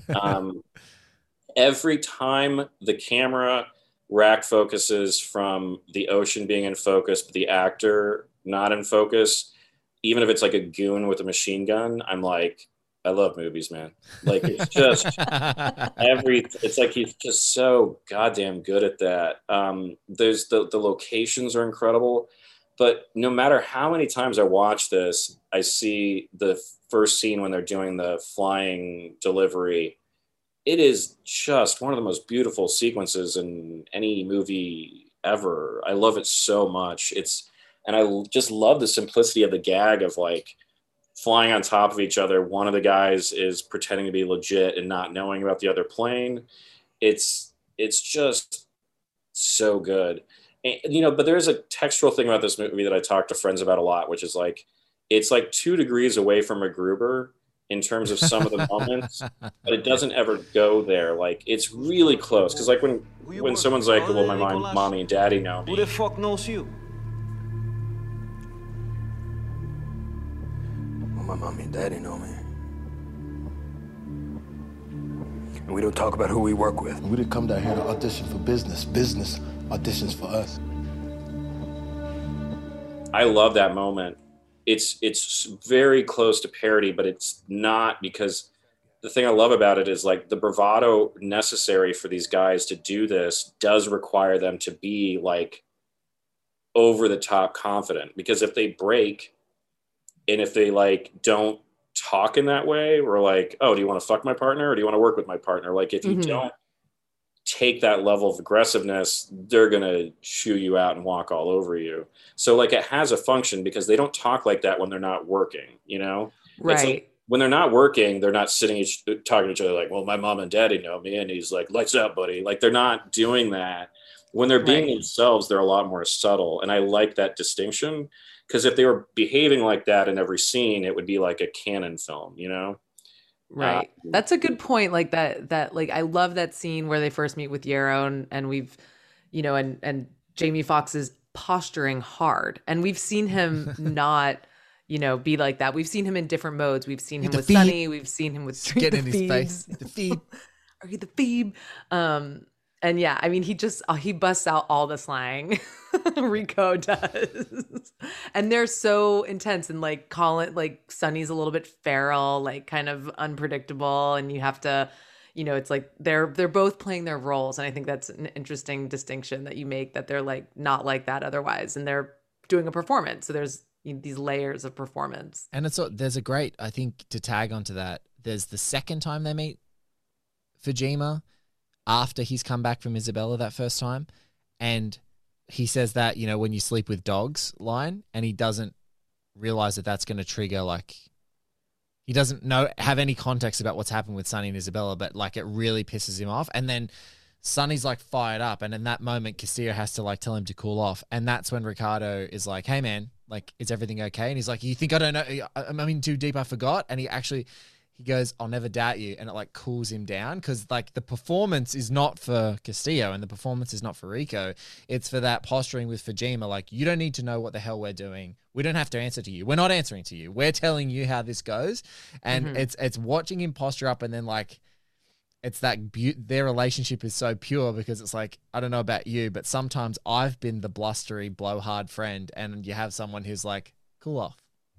Every time the camera rack focuses from the ocean being in focus, but the actor not in focus, even if it's like a goon with a machine gun, I'm like, I love movies, man. Like, it's just it's like he's just so goddamn good at that. There's the locations are incredible. But no matter how many times I watch this, I see the first scene when they're doing the flying delivery. It is just one of the most beautiful sequences in any movie ever. I love it so much. And I just love the simplicity of the gag of like flying on top of each other. One of the guys is pretending to be legit and not knowing about the other plane. It's it's just so good. And, you know, but there's a textural thing about this movie that I talk to friends about a lot, which is like, it's like 2 degrees away from MacGruber in terms of some of the moments, but it doesn't ever go there. Like, it's really close. Because like when someone's like, well, my mommy and daddy know me. Who the fuck knows you? Well, my mommy and daddy know me. And we don't talk about who we work with. We didn't come down here to audition for business. Business auditions for us. I love that moment. It's very close to parody, but it's not, because the thing I love about it is like the bravado necessary for these guys to do this does require them to be like over the top confident, because if they break and if they like don't talk in that way, we're like, oh, do you want to fuck my partner or do you want to work with my partner? Like if you don't take that level of aggressiveness, they're going to shoo you out and walk all over you. So like it has a function because they don't talk like that when they're not working, you know? Right. It's like, when they're not working, they're not talking to each other like, well, my mom and daddy know me. And he's like, lights out, buddy. Like they're not doing that. When they're being themselves, they're a lot more subtle. And I like that distinction, because if they were behaving like that in every scene, it would be like a canon film, you know? Right. That's a good point. Like that, like, I love that scene where they first meet with Yarrow and we've, you know, and Jamie Foxx is posturing hard, and we've seen him not, you know, be like that. We've seen him in different modes. We've seen him with Sonny. We've seen him with Get in his face. The Phoebe. Are you the Phoebe? And yeah, I mean, he busts out all the slang. Rico does. And they're so intense, and like Colin, like Sonny's a little bit feral, like kind of unpredictable. And you have to, you know, it's like they're both playing their roles. And I think that's an interesting distinction that you make, that they're like not like that otherwise. And they're doing a performance. So there's these layers of performance. And there's a great, I think, to tag onto that, there's the second time they meet Fujima after he's come back from Isabella that first time. And he says that, you know, when you sleep with dogs line, and he doesn't realize that that's going to trigger, like, he doesn't have any context about what's happened with Sonny and Isabella, but like it really pisses him off. And then Sonny's like fired up. And in that moment, Castillo has to like tell him to cool off. And that's when Ricardo is like, hey man, like, is everything okay? And he's like, you think I don't know? I'm in too deep, I forgot. And he goes, I'll never doubt you. And it like cools him down, because like the performance is not for Castillo and the performance is not for Rico. It's for that posturing with Fujima. Like, you don't need to know what the hell we're doing. We don't have to answer to you. We're not answering to you. We're telling you how this goes. And it's watching him posture up, and then like, it's that their relationship is so pure, because it's like, I don't know about you, but sometimes I've been the blustery, blowhard friend, and you have someone who's like, cool off.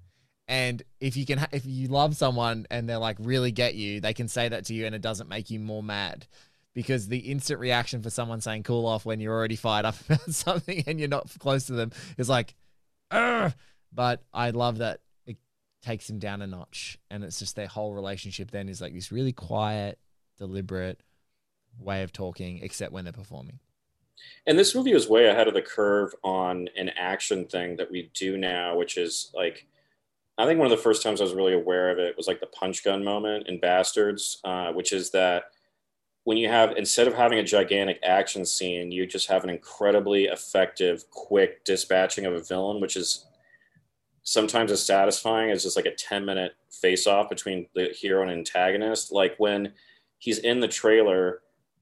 And if you love someone and they're like really get you, they can say that to you and it doesn't make you more mad, because the instant reaction for someone saying cool off when you're already fired up about something and you're not close to them is like, ugh. But I love that it takes him down a notch, and it's just their whole relationship then is like this really quiet, deliberate way of talking, except when they're performing. And this movie was way ahead of the curve on an action thing that we do now, which is like, I think one of the first times I was really aware of it was like the punch gun moment in Bastards, which is that when you have, instead of having a gigantic action scene, you just have an incredibly effective, quick dispatching of a villain, which is sometimes as satisfying as just like a 10-minute face-off between the hero and antagonist. Like when he's in the trailer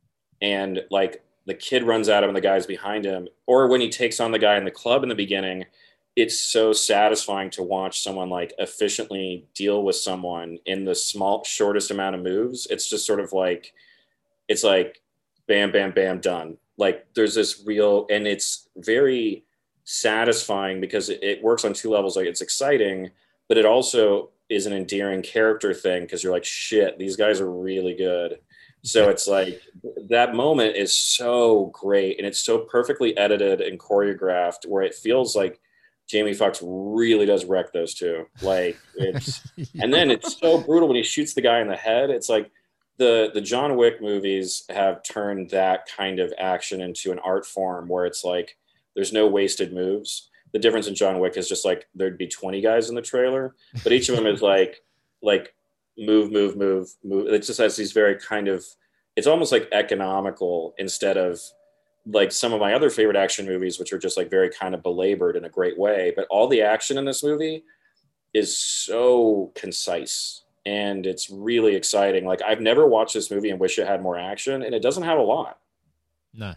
and like the kid runs at him and the guy's behind him, or when he takes on the guy in the club in the beginning, it's so satisfying to watch someone like efficiently deal with someone in the shortest amount of moves. It's just sort of like, it's like bam, bam, bam, done. Like there's this real, and it's very satisfying because it works on 2 levels. Like it's exciting, but it also is an endearing character thing, because you're like, shit, these guys are really good. So it's like that moment is so great, and it's so perfectly edited and choreographed where it feels like Jamie Foxx really does wreck those two. Like it's, and then it's so brutal when he shoots the guy in the head. It's like the John Wick movies have turned that kind of action into an art form where it's like, there's no wasted moves. The difference in John Wick is just like, there'd be 20 guys in the trailer, but each of them is like move. It just has these very kind of it's almost like economical instead of like some of my other favorite action movies, which are just like very kind of belabored in a great way. But all the action in this movie is so concise and it's really exciting. Like I've never watched this movie and wish it had more action, and it doesn't have a lot. No.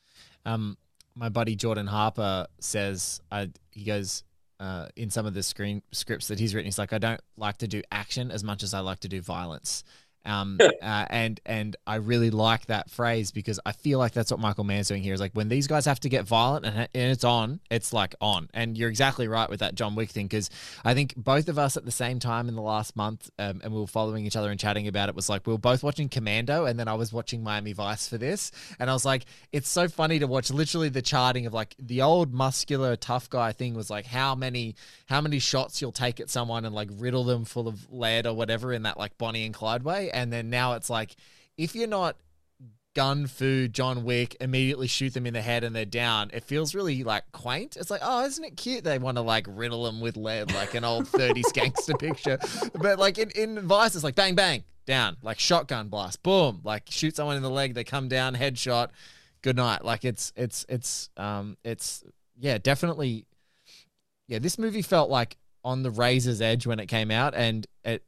My buddy Jordan Harper says, he goes, in some of the screen scripts that he's written, he's like, I don't like to do action as much as I like to do violence. And I really like that phrase because I feel like that's what Michael Mann's doing here is like when these guys have to get violent and it's on, it's like on. And you're exactly right with that John Wick thing because I think both of us at the same time in the last month and we were following each other and chatting about it was like we were both watching Commando and then I was watching Miami Vice for this. And I was like, it's so funny to watch literally the charting of like the old muscular tough guy thing was like how many shots you'll take at someone and like riddle them full of lead or whatever in that like Bonnie and Clyde way. And then now it's like, if you're not gun fu John Wick, immediately shoot them in the head and they're down, it feels really like quaint. It's like, oh, isn't it cute? They want to like riddle them with lead, like an old 30s gangster picture. But like in Vice, it's like bang, bang, down, like shotgun blast, boom, like shoot someone in the leg, they come down, headshot, good night. Like it's yeah, definitely. Yeah, this movie felt like on the razor's edge when it came out, and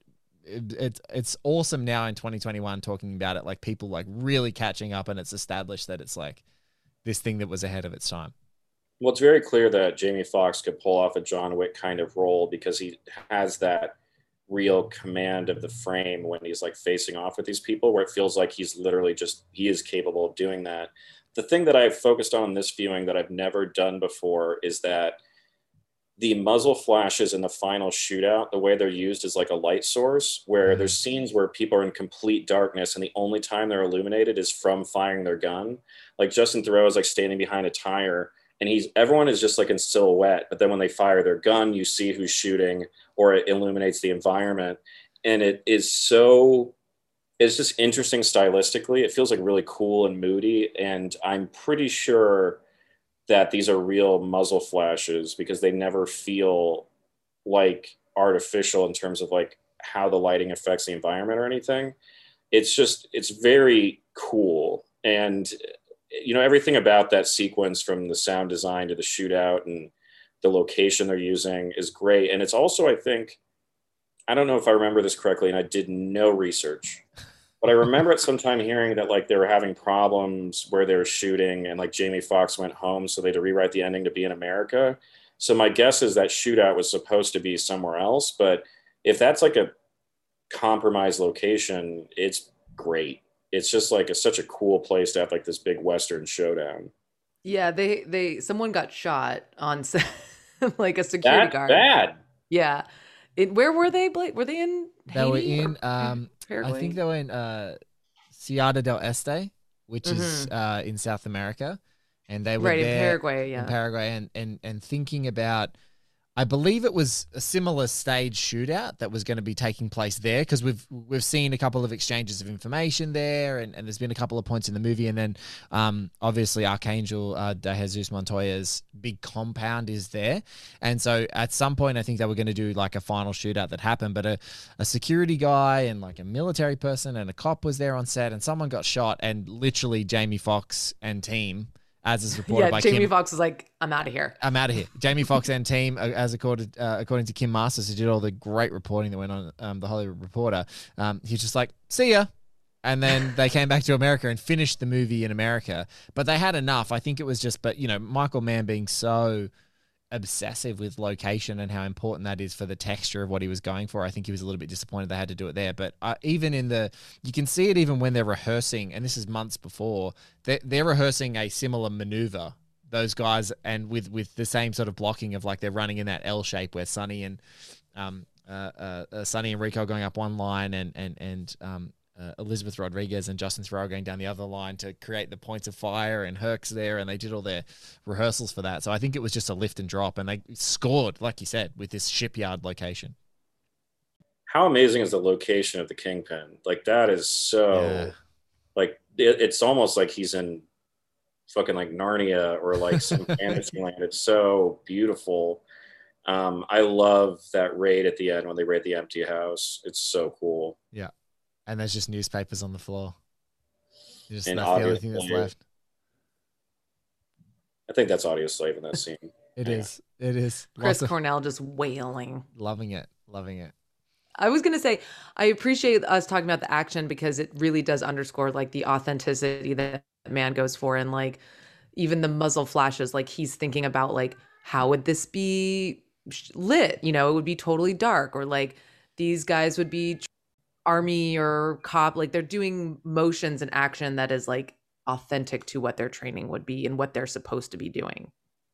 it's awesome now in 2021 talking about it, like people like really catching up, and it's established that it's like this thing that was ahead of its time. Well, it's very clear that Jamie Foxx could pull off a John Wick kind of role because he has that real command of the frame when he's like facing off with these people, where it feels like he's literally he is capable of doing that. The thing that I've focused on in this viewing that I've never done before is that the muzzle flashes in the final shootout, the way they're used is like a light source, where there's scenes where people are in complete darkness and the only time they're illuminated is from firing their gun. Like Justin Theroux is like standing behind a tire and everyone is just like in silhouette. But then when they fire their gun, you see who's shooting, or it illuminates the environment. And it's just interesting stylistically. It feels like really cool and moody. And I'm pretty sure that these are real muzzle flashes because they never feel like artificial in terms of like how the lighting affects the environment or anything. It's very cool. And, you know, everything about that sequence from the sound design to the shootout and the location they're using is great. And it's also, I think, I don't know if I remember this correctly and I did no research, but I remember at some time hearing that like they were having problems where they were shooting and like Jamie Foxx went home, so they had to rewrite the ending to be in America. So my guess is that shootout was supposed to be somewhere else, but if that's like a compromised location, it's great. It's just like such a cool place to have like this big Western showdown. Yeah, someone got shot on set, like a security guard. Bad. Yeah. Where were they, Blake? Were they in Haiti? They were in Paraguay? I think they were in Ciudad del Este, which is in South America, and they were right there in Paraguay, yeah. In Paraguay, and thinking about, I believe it was a similar stage shootout that was going to be taking place there, because we've seen a couple of exchanges of information there, and there's been a couple of points in the movie, and then obviously Archangel de Jesus Montoya's big compound is there, and so at some point I think they were going to do like a final shootout that happened, but a security guy and like a military person and a cop was there on set, and someone got shot, and literally Jamie Foxx and team, as is reported by Jamie Kim. Foxx was like, I'm out of here. I'm out of here. Jamie Foxx and team, as according to Kim Masters, who did all the great reporting that went on the Hollywood Reporter, he's just like, see ya. And then they came back to America and finished the movie in America. But they had enough. I think it was just, but, you know, Michael Mann being so obsessive with location and how important that is for the texture of what he was going for, I think he was a little bit disappointed they had to do it there. But even you can see it even when they're rehearsing, and this is months before, they're rehearsing a similar maneuver, those guys, and with the same sort of blocking of like they're running in that L shape where Sonny and Rico are going up one line and Elizabeth Rodriguez and Justin Theroux going down the other line to create the points of fire, and Herc's there, and they did all their rehearsals for that. So I think it was just a lift and drop, and they scored, like you said, with this shipyard location. How amazing is the location of the Kingpin? Like that is so, like it's almost like he's in fucking like Narnia or like some fantasy land. It's so beautiful. I love that raid at the end when they raid the empty house. It's so cool. Yeah. And there's just newspapers on the floor. Just and that's the only Audio thing that's Slave. left. I think that's Audio Slave in that scene. It is. It is. Chris Lots of- Cornell just wailing. loving it. Loving it. I was going to say, I appreciate us talking about the action because it really does underscore like the authenticity that man goes for. And like, even the muzzle flashes, like he's thinking about like, how would this be lit? You know, it would be totally dark, or like these guys would be army or cop. Like they're doing motions and action that is like authentic to what their training would be and what they're supposed to be doing.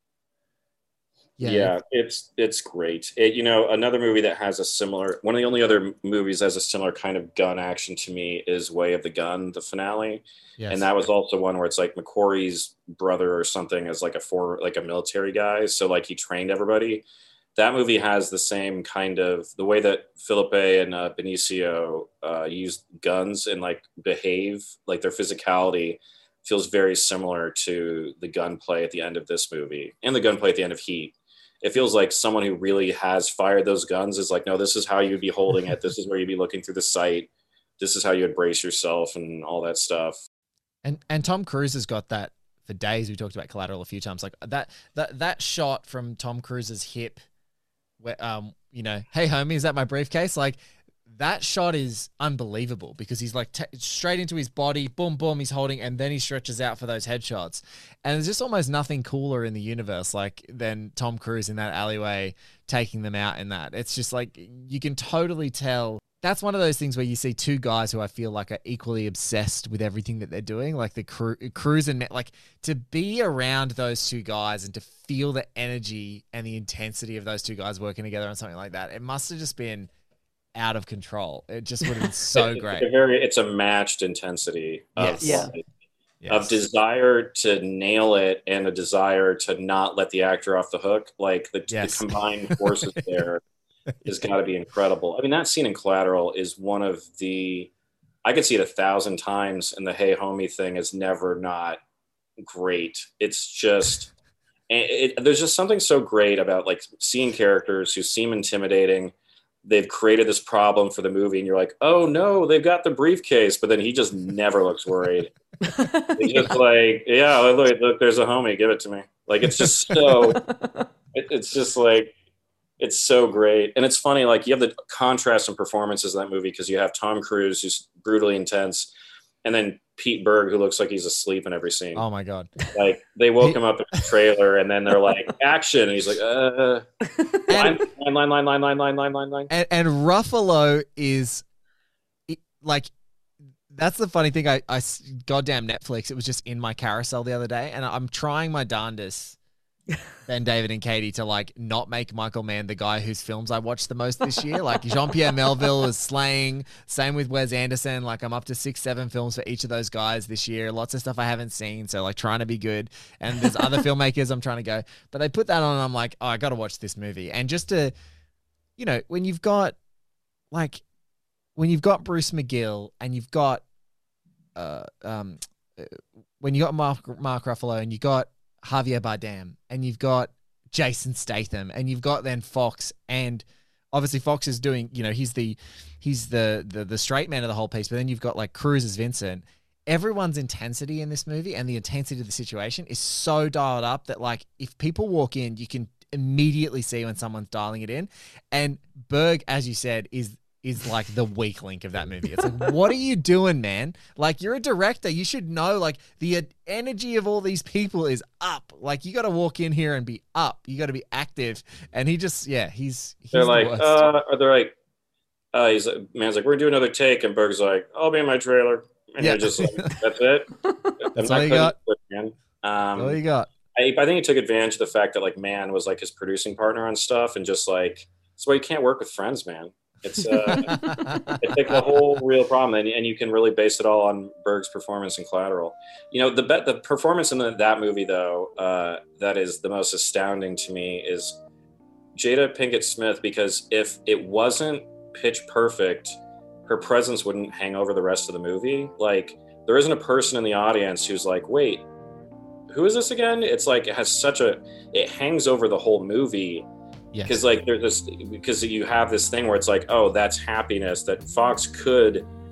Yeah, it's great. Another movie that has a similar, one of the only other movies that has a similar kind of gun action to me is Way of the Gun, the finale. Yes. And that was also one where it's like McQuarrie's brother or something as like a military guy. So like he trained everybody. That movie has the same kind of, the way that Felipe and Benicio use guns and like behave, like their physicality feels very similar to the gunplay at the end of this movie and the gunplay at the end of Heat. It feels like someone who really has fired those guns is like, no, this is how you'd be holding it. This is where you'd be looking through the sight. This is how you would brace yourself and all that stuff. And Tom Cruise has got that for days. We talked about Collateral a few times. Like that shot from Tom Cruise's hip, where hey homie, is that my briefcase? Like that shot is unbelievable because he's like straight into his body, boom, boom, he's holding, and then he stretches out for those headshots. And there's just almost nothing cooler in the universe than Tom Cruise in that alleyway taking them out in that. It's just like you can totally tell. That's one of those things where you see two guys who I feel like are equally obsessed with everything that they're doing, like the Cruise and like to be around those two guys and to feel the energy and the intensity of those two guys working together on something like that. It must have just been out of control. It just would have been so great. It's a matched intensity of desire to nail it and a desire to not let the actor off the hook. Like the combined forces there has got to be incredible. I mean, that scene in Collateral is one of the, I could see it 1,000 times, and the hey homie thing is never not great. It's just, there's just something so great about like seeing characters who seem intimidating. They've created this problem for the movie and you're like, oh no, they've got the briefcase, but then he just never looks worried. He's just like, yeah, look, there's a homie, give it to me. Like, it's just so, it's just like, it's so great. And it's funny, like you have the contrast in performances in that movie because you have Tom Cruise, who's brutally intense, and then Pete Berg, who looks like he's asleep in every scene. Oh my God. Like they woke him up in the trailer and then they're like, action. And he's like, line. And Ruffalo is like, that's the funny thing. I goddamn Netflix. It was just in my carousel the other day, and I'm trying my darndest, Ben, David, and Katie, to like not make Michael Mann the guy whose films I watched the most this year. Like Jean-Pierre Melville is slaying. Same with Wes Anderson. Like I'm up to 6-7 films for each of those guys this year. Lots of stuff I haven't seen, so like trying to be good. And there's other filmmakers I'm trying to go, but they put that on, and I'm like, oh, I got to watch this movie. And just to, when you've got Bruce McGill and you've got when you got Mark Ruffalo and you got Javier Bardem and you've got Jason Statham and you've got then Fox, and obviously Fox is doing, he's the straight man of the whole piece, but then you've got like Cruise as Vincent. Everyone's intensity in this movie and the intensity of the situation is so dialed up that like if people walk in, you can immediately see when someone's dialing it in. And Berg, as you said, is like the weak link of that movie. It's like, what are you doing, man? Like, you're a director. You should know, like, the energy of all these people is up. Like, you got to walk in here and be up. You got to be active. And he just, he's they're like, worst. Man's like, we're going to do another take. And Berg's like, I'll be in my trailer. And they're just like, that's it. That's all you got. All you got. I think he took advantage of the fact that, like, Mann was, like, his producing partner on stuff and just, like, that's why you can't work with friends, man. It's like the whole real problem, and you can really base it all on Berg's performance in Collateral. The performance in that movie, though, that is the most astounding to me is Jada Pinkett Smith, because if it wasn't pitch perfect, her presence wouldn't hang over the rest of the movie. Like, there isn't a person in the audience who's like, wait, who is this again? It's like it hangs over the whole movie. Because like because you have this thing where it's like, oh, that's happiness, that Fox could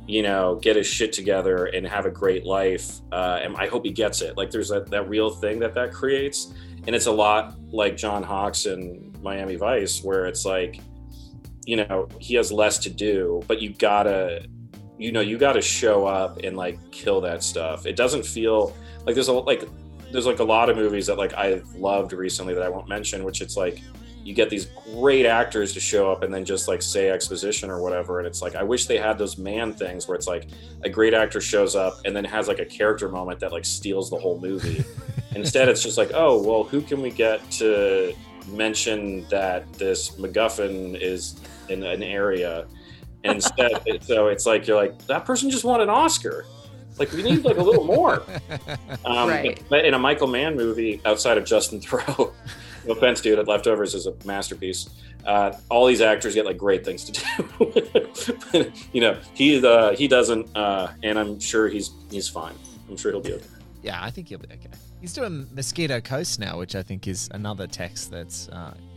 you know, get his shit together and have a great life. And I hope he gets it. Like there's that real thing that creates. And it's a lot like John Hawkes in Miami Vice, where it's like, you know, he has less to do, but you gotta show up and like kill that stuff. It doesn't feel like there's a lot of movies that like I've loved recently that I won't mention, which it's like you get these great actors to show up and then just like say exposition or whatever. And it's like, I wish they had those Man things where it's like a great actor shows up and then has like a character moment that like steals the whole movie. Instead, it's just like, oh, well, who can we get to mention that this MacGuffin is in an area? And instead, so it's like, you're like, that person just won an Oscar. Like, we need like a little more. Right. But in a Michael Mann movie, outside of Justin Theroux, no offense, dude, Leftovers is a masterpiece. All these actors get like great things to do. But, you know, he doesn't, and I'm sure he's fine. I'm sure he'll be okay. Yeah, I think he'll be okay. He's doing Mosquito Coast now, which I think is another text that's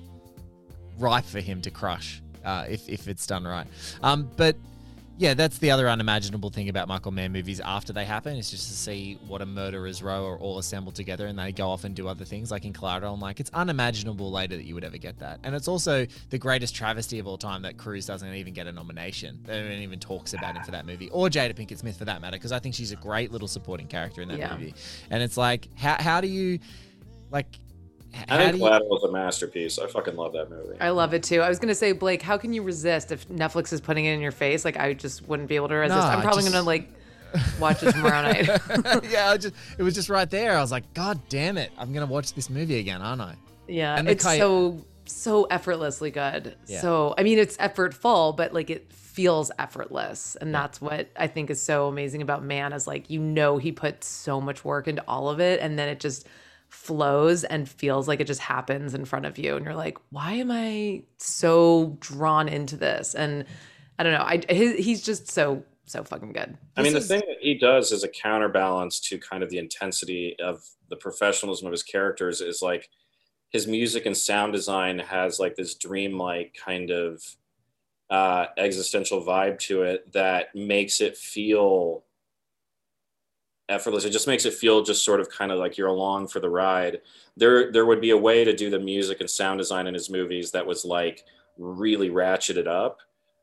ripe for him to crush if it's done right. But yeah, that's the other unimaginable thing about Michael Mann movies after they happen, is just to see what a murderer's row are all assembled together and they go off and do other things, like in Collateral. And like, it's unimaginable later that you would ever get that. And it's also the greatest travesty of all time that Cruise doesn't even get a nomination. They don't even talks about him for that movie, or Jada Pinkett Smith for that matter, because I think she's a great little supporting character in that movie. And it's like, how do you, like... I think Collateral is a masterpiece. I fucking love that movie. I love it too. I was gonna say, Blake, how can you resist if Netflix is putting it in your face? Like, I just wouldn't be able to resist. I'm probably gonna like watch it tomorrow night. Yeah, it was just right there. I was like, God damn it, I'm gonna watch this movie again, aren't I? Yeah, and it's so effortlessly good. Yeah. So I mean, it's effortful, but like it feels effortless, and that's what I think is so amazing about Mann. Is like, you know, he put so much work into all of it, and then it just flows and feels like it just happens in front of you, and you're like, why am I so drawn into this? And I don't know, he's just so fucking good. I mean, the thing that he does as a counterbalance to kind of the intensity of the professionalism of his characters is like his music and sound design has like this dreamlike kind of existential vibe to it that makes it feel effortless. It just makes it feel just sort of kind of like you're along for the ride. There would be a way to do the music and sound design in his movies that was like really ratcheted up,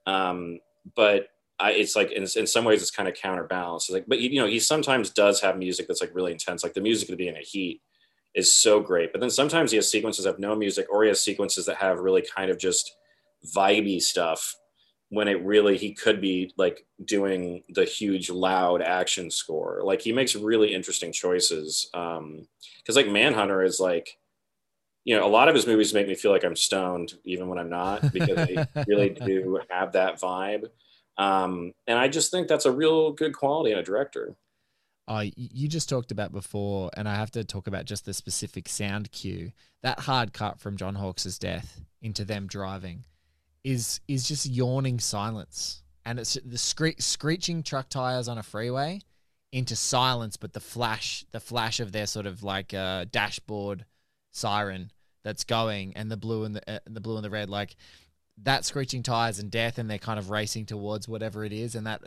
but it's like in some ways it's kind of counterbalanced. Like, but you know, he sometimes does have music that's like really intense. Like the music at the beginning of Heat is so great, but then sometimes he has sequences that have no music, or he has sequences that have really kind of just vibey stuff, when it really, he could be like doing the huge loud action score. Like he makes really interesting choices. Cause like Manhunter is like, you know, a lot of his movies make me feel like I'm stoned even when I'm not, because they really do have that vibe. And I just think that's a real good quality in a director. You just talked about before, and I have to talk about just the specific sound cue. That hard cut from John Hawkes' death into them driving is just yawning silence, and it's the screeching truck tires on a freeway into silence, but the flash of their sort of like dashboard siren that's going, and the blue and the red, like that screeching tires and death, and they're kind of racing towards whatever it is, and that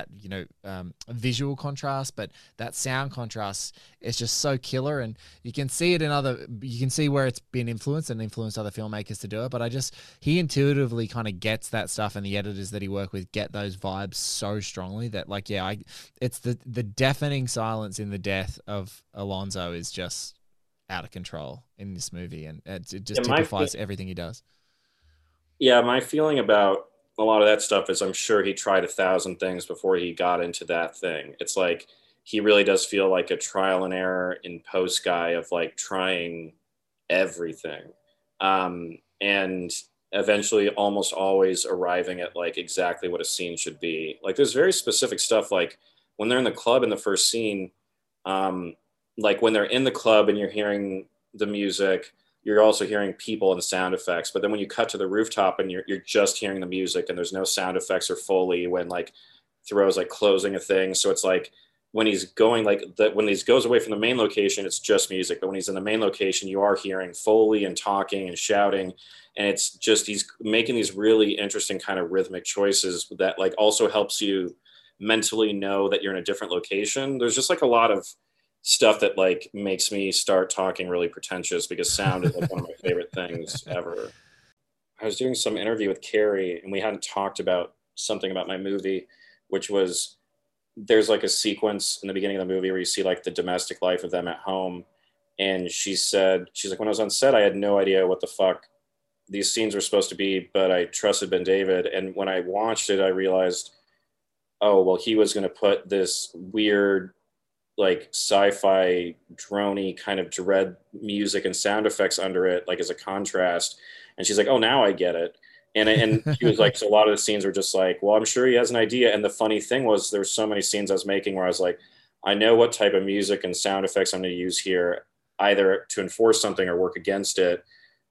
visual contrast, but that sound contrast is just so killer. And you can see it you can see where it's been influenced other filmmakers to do it, but he intuitively kind of gets that stuff, and the editors that he worked with get those vibes so strongly that like, yeah, it's the deafening silence in the death of Alonzo is just out of control in this movie, and it just typifies everything he does. Yeah, my feeling about a lot of that stuff is I'm sure he tried 1,000 things before he got into that thing. It's like he really does feel like a trial and error in post guy of like trying everything. And eventually almost always arriving at like exactly what a scene should be. Like there's very specific stuff, like when they're in the club in the first scene, like when they're in the club and you're hearing the music, you're also hearing people and sound effects. But then when you cut to the rooftop and you're just hearing the music and there's no sound effects or Foley when like Theroux's like closing a thing. So it's like when he's going when he goes away from the main location, it's just music. But when he's in the main location, you are hearing Foley and talking and shouting. And it's just, he's making these really interesting kind of rhythmic choices that like also helps you mentally know that you're in a different location. There's just like a lot of stuff that like makes me start talking really pretentious, because sound is like one of my favorite things ever. I was doing some interview with Carrie, and we hadn't talked about something about my movie, which was, there's like a sequence in the beginning of the movie where you see like the domestic life of them at home. And she said, she's like, when I was on set, I had no idea what the fuck these scenes were supposed to be, but I trusted Ben David. And when I watched it, I realized, oh, well, he was going to put this weird, like sci-fi droney kind of dread music and sound effects under it, like as a contrast. And she's like, oh, now I get it. And she was like, so a lot of the scenes were just like, well, I'm sure he has an idea. And the funny thing was, there were so many scenes I was making where I was like, I know what type of music and sound effects I'm going to use here, either to enforce something or work against it.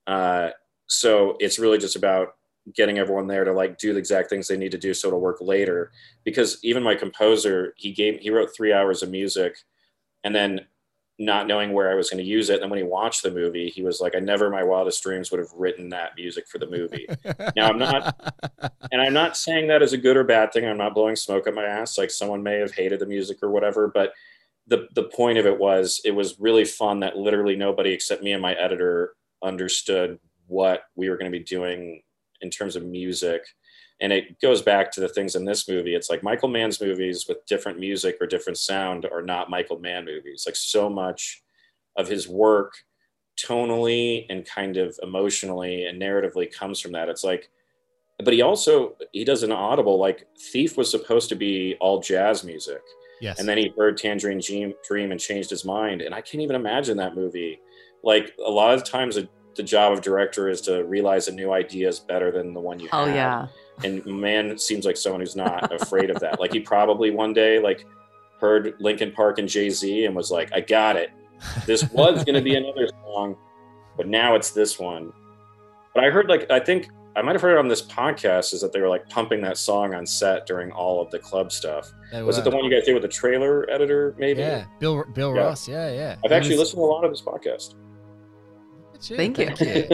So it's really just about getting everyone there to like do the exact things they need to do so it'll work later. Because even my composer, he wrote 3 hours of music, and then not knowing where I was going to use it. And then when he watched the movie, he was like, I never in my wildest dreams would have written that music for the movie. Now I'm not saying that as a good or bad thing. I'm not blowing smoke up my ass. Like, someone may have hated the music or whatever, but the point of it was really fun that literally nobody except me and my editor understood what we were going to be doing in terms of music. And it goes back to the things in this movie. It's like Michael Mann's movies with different music or different sound are not Michael Mann movies. Like, so much of his work tonally and kind of emotionally and narratively comes from that. It's like, but he does an audible, like Thief was supposed to be all jazz music. Yes. And then he heard Tangerine Dream and changed his mind. And I can't even imagine that movie. Like, a lot of times the job of director is to realize a new idea is better than the one you have. Oh yeah. And Mann seems like someone who's not afraid of that. Like, he probably one day like heard Linkin Park and Jay-Z and was like, I got it. This was going to be another song, but now it's this one. But I heard, like, I think I might have heard it on this podcast, is that they were like pumping that song on set during all of the club stuff. Was it the one you guys did with the trailer editor, maybe? Yeah, Bill Ross. Yeah. I've actually listened to a lot of this podcast. Thank you.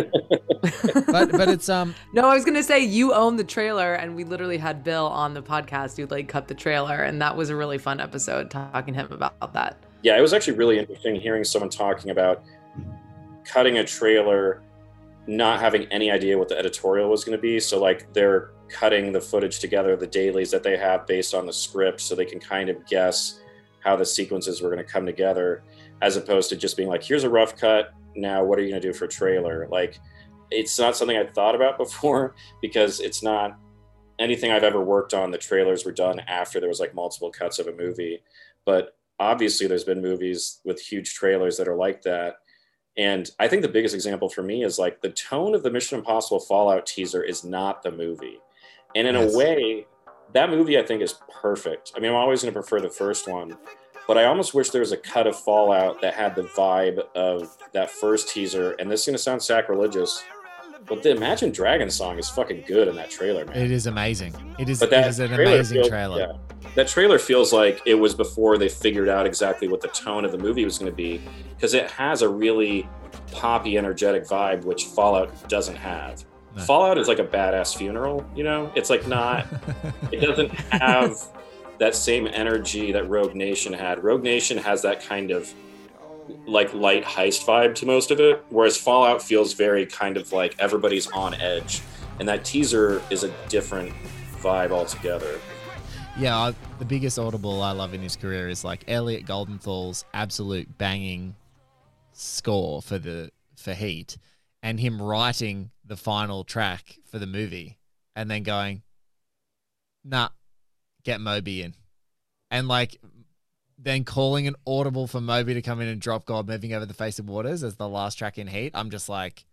but it's No, I was gonna say, you own the trailer, and we literally had Bill on the podcast who like cut the trailer, and that was a really fun episode talking to him about that. Yeah, it was actually really interesting hearing someone talking about cutting a trailer, not having any idea what the editorial was going to be. So like, they're cutting the footage together, the dailies that they have based on the script, so they can kind of guess how the sequences were going to come together, as opposed to just being like, here's a rough cut. Now, what are you going to do for a trailer? Like, it's not something I'd thought about before, because it's not anything I've ever worked on. The trailers were done after there was like multiple cuts of a movie. But obviously there's been movies with huge trailers that are like that. And I think the biggest example for me is like the tone of the Mission Impossible Fallout teaser is not the movie. And in a way, that movie I think is perfect. I mean, I'm always going to prefer the first one, but I almost wish there was a cut of Fallout that had the vibe of that first teaser. And this is going to sound sacrilegious, but the Imagine Dragons song is fucking good in that trailer, man. It is amazing. It is an trailer amazing trailer. Yeah, that trailer feels like it was before they figured out exactly what the tone of the movie was going to be, because it has a really poppy, energetic vibe, which Fallout doesn't have. No. Fallout is like a badass funeral, you know? It's like not, it doesn't have that same energy that Rogue Nation had. Rogue Nation has that kind of like light heist vibe to most of it, whereas Fallout feels very kind of like everybody's on edge, and that teaser is a different vibe altogether. Yeah, the biggest audible I love in his career is like Elliot Goldenthal's absolute banging score for Heat, and him writing the final track for the movie and then going, nah, get Moby in. And like then calling an audible for Moby to come in and drop God Moving Over the Face of Waters as the last track in Heat. I'm just like,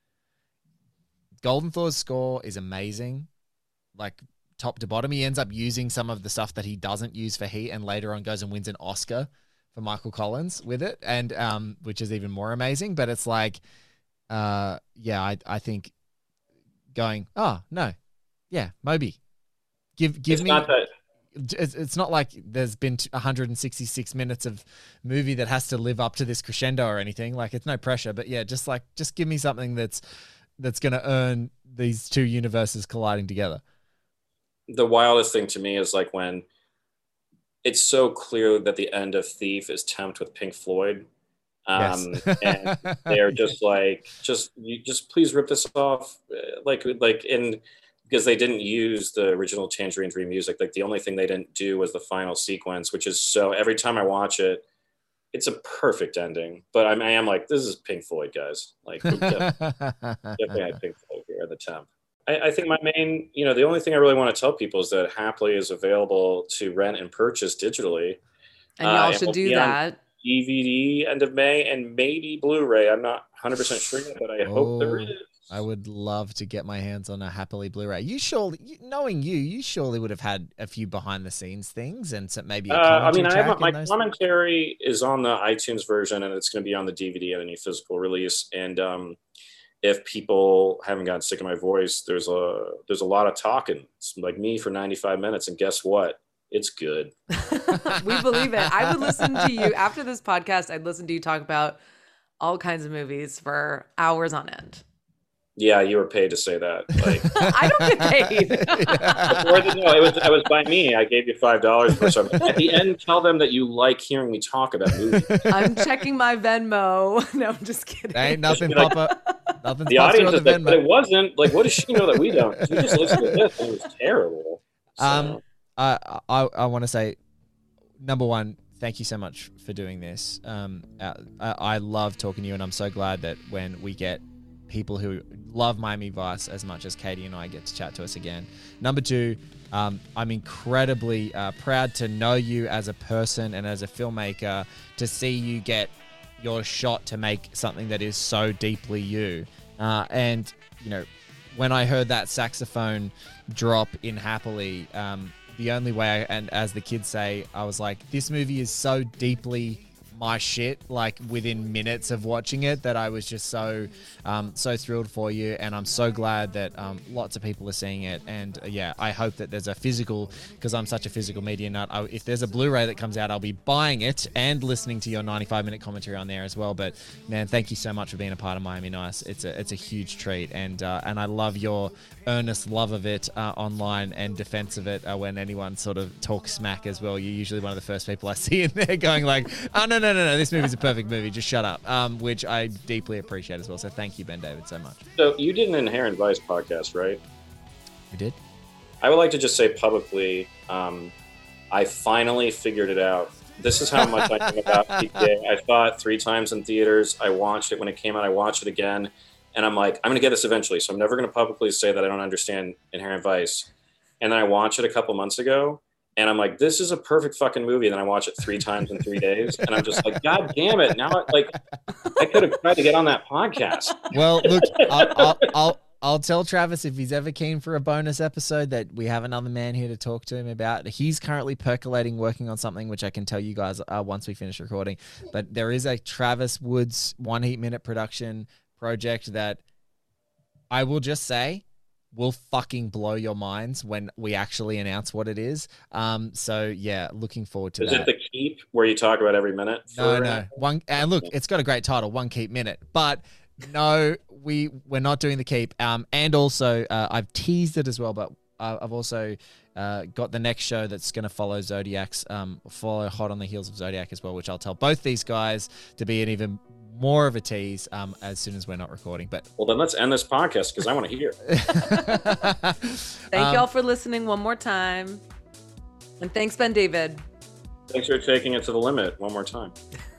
Goldenthal's score is amazing. Like top to bottom. He ends up using some of the stuff that he doesn't use for Heat, and later on goes and wins an Oscar for Michael Collins with it, and which is even more amazing. But it's like, I think going, oh no, yeah, Moby, give it's me. Not that. It's not like there's been 166 minutes of movie that has to live up to this crescendo or anything. Like, it's no pressure, but yeah, just give me something that's going to earn these two universes colliding together. The wildest thing to me is like when it's so clear that the end of Thief is Tempt with Pink Floyd. And they're just like, just please rip this off. Because they didn't use the original Tangerine Dream music. Like the only thing they didn't do was the final sequence, which is so, every time I watch it, it's a perfect ending. But I am like, this is Pink Floyd, guys. Like, definitely had Pink Floyd here at the Temp. I think my main, the only thing I really want to tell people is that Happily is available to rent and purchase digitally. And y'all should do that. DVD end of May and maybe Blu-ray. I'm not 100% sure yet, but I hope there is. I would love to get my hands on a Happily Blu-ray. Knowing you surely would have had a few behind-the-scenes things and some, maybe a commentary track. My commentary is on the iTunes version, and it's going to be on the DVD and a new physical release. And if people haven't gotten sick of my voice, there's a lot of talking. It's like me for 95 minutes, and guess what? It's good. We believe it. I would listen to you after this podcast. I'd listen to you talk about all kinds of movies for hours on end. Yeah, you were paid to say that. Like, I don't get paid. It was by me. I gave you $5 for something. At the end, tell them that you like hearing me talk about movies. I'm checking my Venmo. No, I'm just kidding. Ain't nothing pop up. Nothing. The audience is like, but it wasn't. Like, what does she know that we don't? She just listened to this, and it was terrible. So. I want to say, number one, thank you so much for doing this. I love talking to you, and I'm so glad that when we get people who love Miami Vice as much as Katie and I get to chat to us again. Number two, I'm incredibly proud to know you as a person and as a filmmaker, to see you get your shot to make something that is so deeply you. And, when I heard that saxophone drop in Happily, the only way, and as the kids say, I was like, this movie is so deeply my shit, like within minutes of watching it, that I was just so thrilled for you. And I'm so glad that lots of people are seeing it. And I hope that there's a physical, because I'm such a physical media nut, if there's a Blu-ray that comes out, I'll be buying it and listening to your 95-minute commentary on there as well. But man, thank you so much for being a part of Miami Nice. It's a huge treat, and I love your earnest love of it online and defense of it. When anyone sort of talks smack as well, you're usually one of the first people I see in there going like, oh no, this movie's a perfect movie, just shut up, which I deeply appreciate as well. So thank you, Ben David, so much. So you did an Inherent Vice podcast, right? We did. I would like to just say publicly, I finally figured it out. This is how much I think about PTA. I saw it 3 times in theaters. I watched it when it came out. I watched it again. And I'm like, I'm going to get this eventually. So I'm never going to publicly say that I don't understand Inherent Vice. And then I watched it a couple months ago. And I'm like, this is a perfect fucking movie. And then I watch it 3 times in 3 days. And I'm just like, God damn it. Now, I could have tried to get on that podcast. Well, look, I'll tell Travis if he's ever keen for a bonus episode that we have another man here to talk to him about. He's currently percolating, working on something, which I can tell you guys once we finish recording. But there is a Travis Woods 1 Heat Minute production project that I will just say will fucking blow your minds when we actually announce what it is. So yeah, looking forward to that. Is it The Keep, where you talk about every minute? No. And look, it's got a great title, 1 Keep Minute. But no, we're not doing The Keep. And also, I've teased it as well, but I've also got the next show that's going to follow Zodiac's, follow hot on the heels of Zodiac as well, which I'll tell both these guys to be an even more of a tease as soon as we're not recording. But well, then let's end this podcast because I want to hear. Thank y'all for listening one more time, and thanks, Ben David. Thanks for taking it to the limit one more time.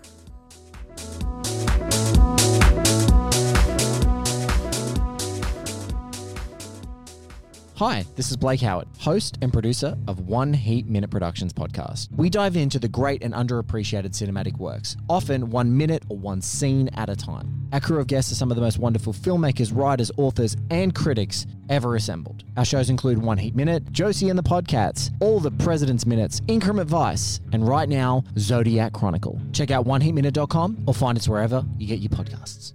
Hi, this is Blake Howard, host and producer of 1 Heat Minute Productions podcast. We dive into the great and underappreciated cinematic works, often 1 minute or 1 scene at a time. Our crew of guests are some of the most wonderful filmmakers, writers, authors, and critics ever assembled. Our shows include 1 Heat Minute, Josie and the Podcats, All the President's Minutes, Increment Vice, and right now, Zodiac Chronicle. Check out oneheatminute.com or find us wherever you get your podcasts.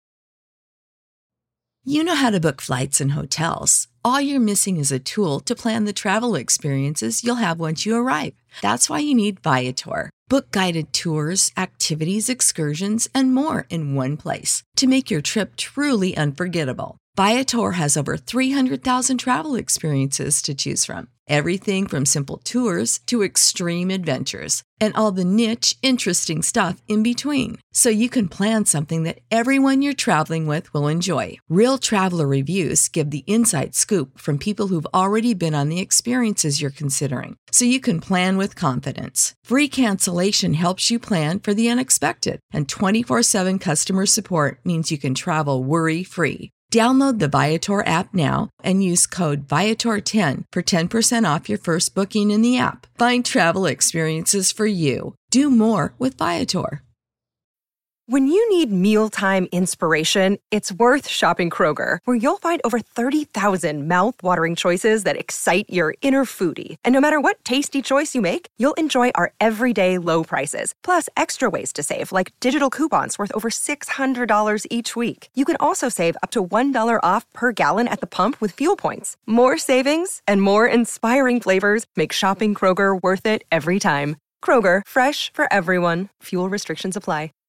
You know how to book flights and hotels. All you're missing is a tool to plan the travel experiences you'll have once you arrive. That's why you need Viator. Book guided tours, activities, excursions, and more in one place to make your trip truly unforgettable. Viator has over 300,000 travel experiences to choose from. Everything from simple tours to extreme adventures and all the niche, interesting stuff in between. So you can plan something that everyone you're traveling with will enjoy. Real traveler reviews give the inside scoop from people who've already been on the experiences you're considering. So you can plan with confidence. Free cancellation helps you plan for the unexpected. And 24/7 customer support means you can travel worry-free. Download the Viator app now and use code Viator10 for 10% off your first booking in the app. Find travel experiences for you. Do more with Viator. When you need mealtime inspiration, it's worth shopping Kroger, where you'll find over 30,000 mouth-watering choices that excite your inner foodie. And no matter what tasty choice you make, you'll enjoy our everyday low prices, plus extra ways to save, like digital coupons worth over $600 each week. You can also save up to $1 off per gallon at the pump with fuel points. More savings and more inspiring flavors make shopping Kroger worth it every time. Kroger, fresh for everyone. Fuel restrictions apply.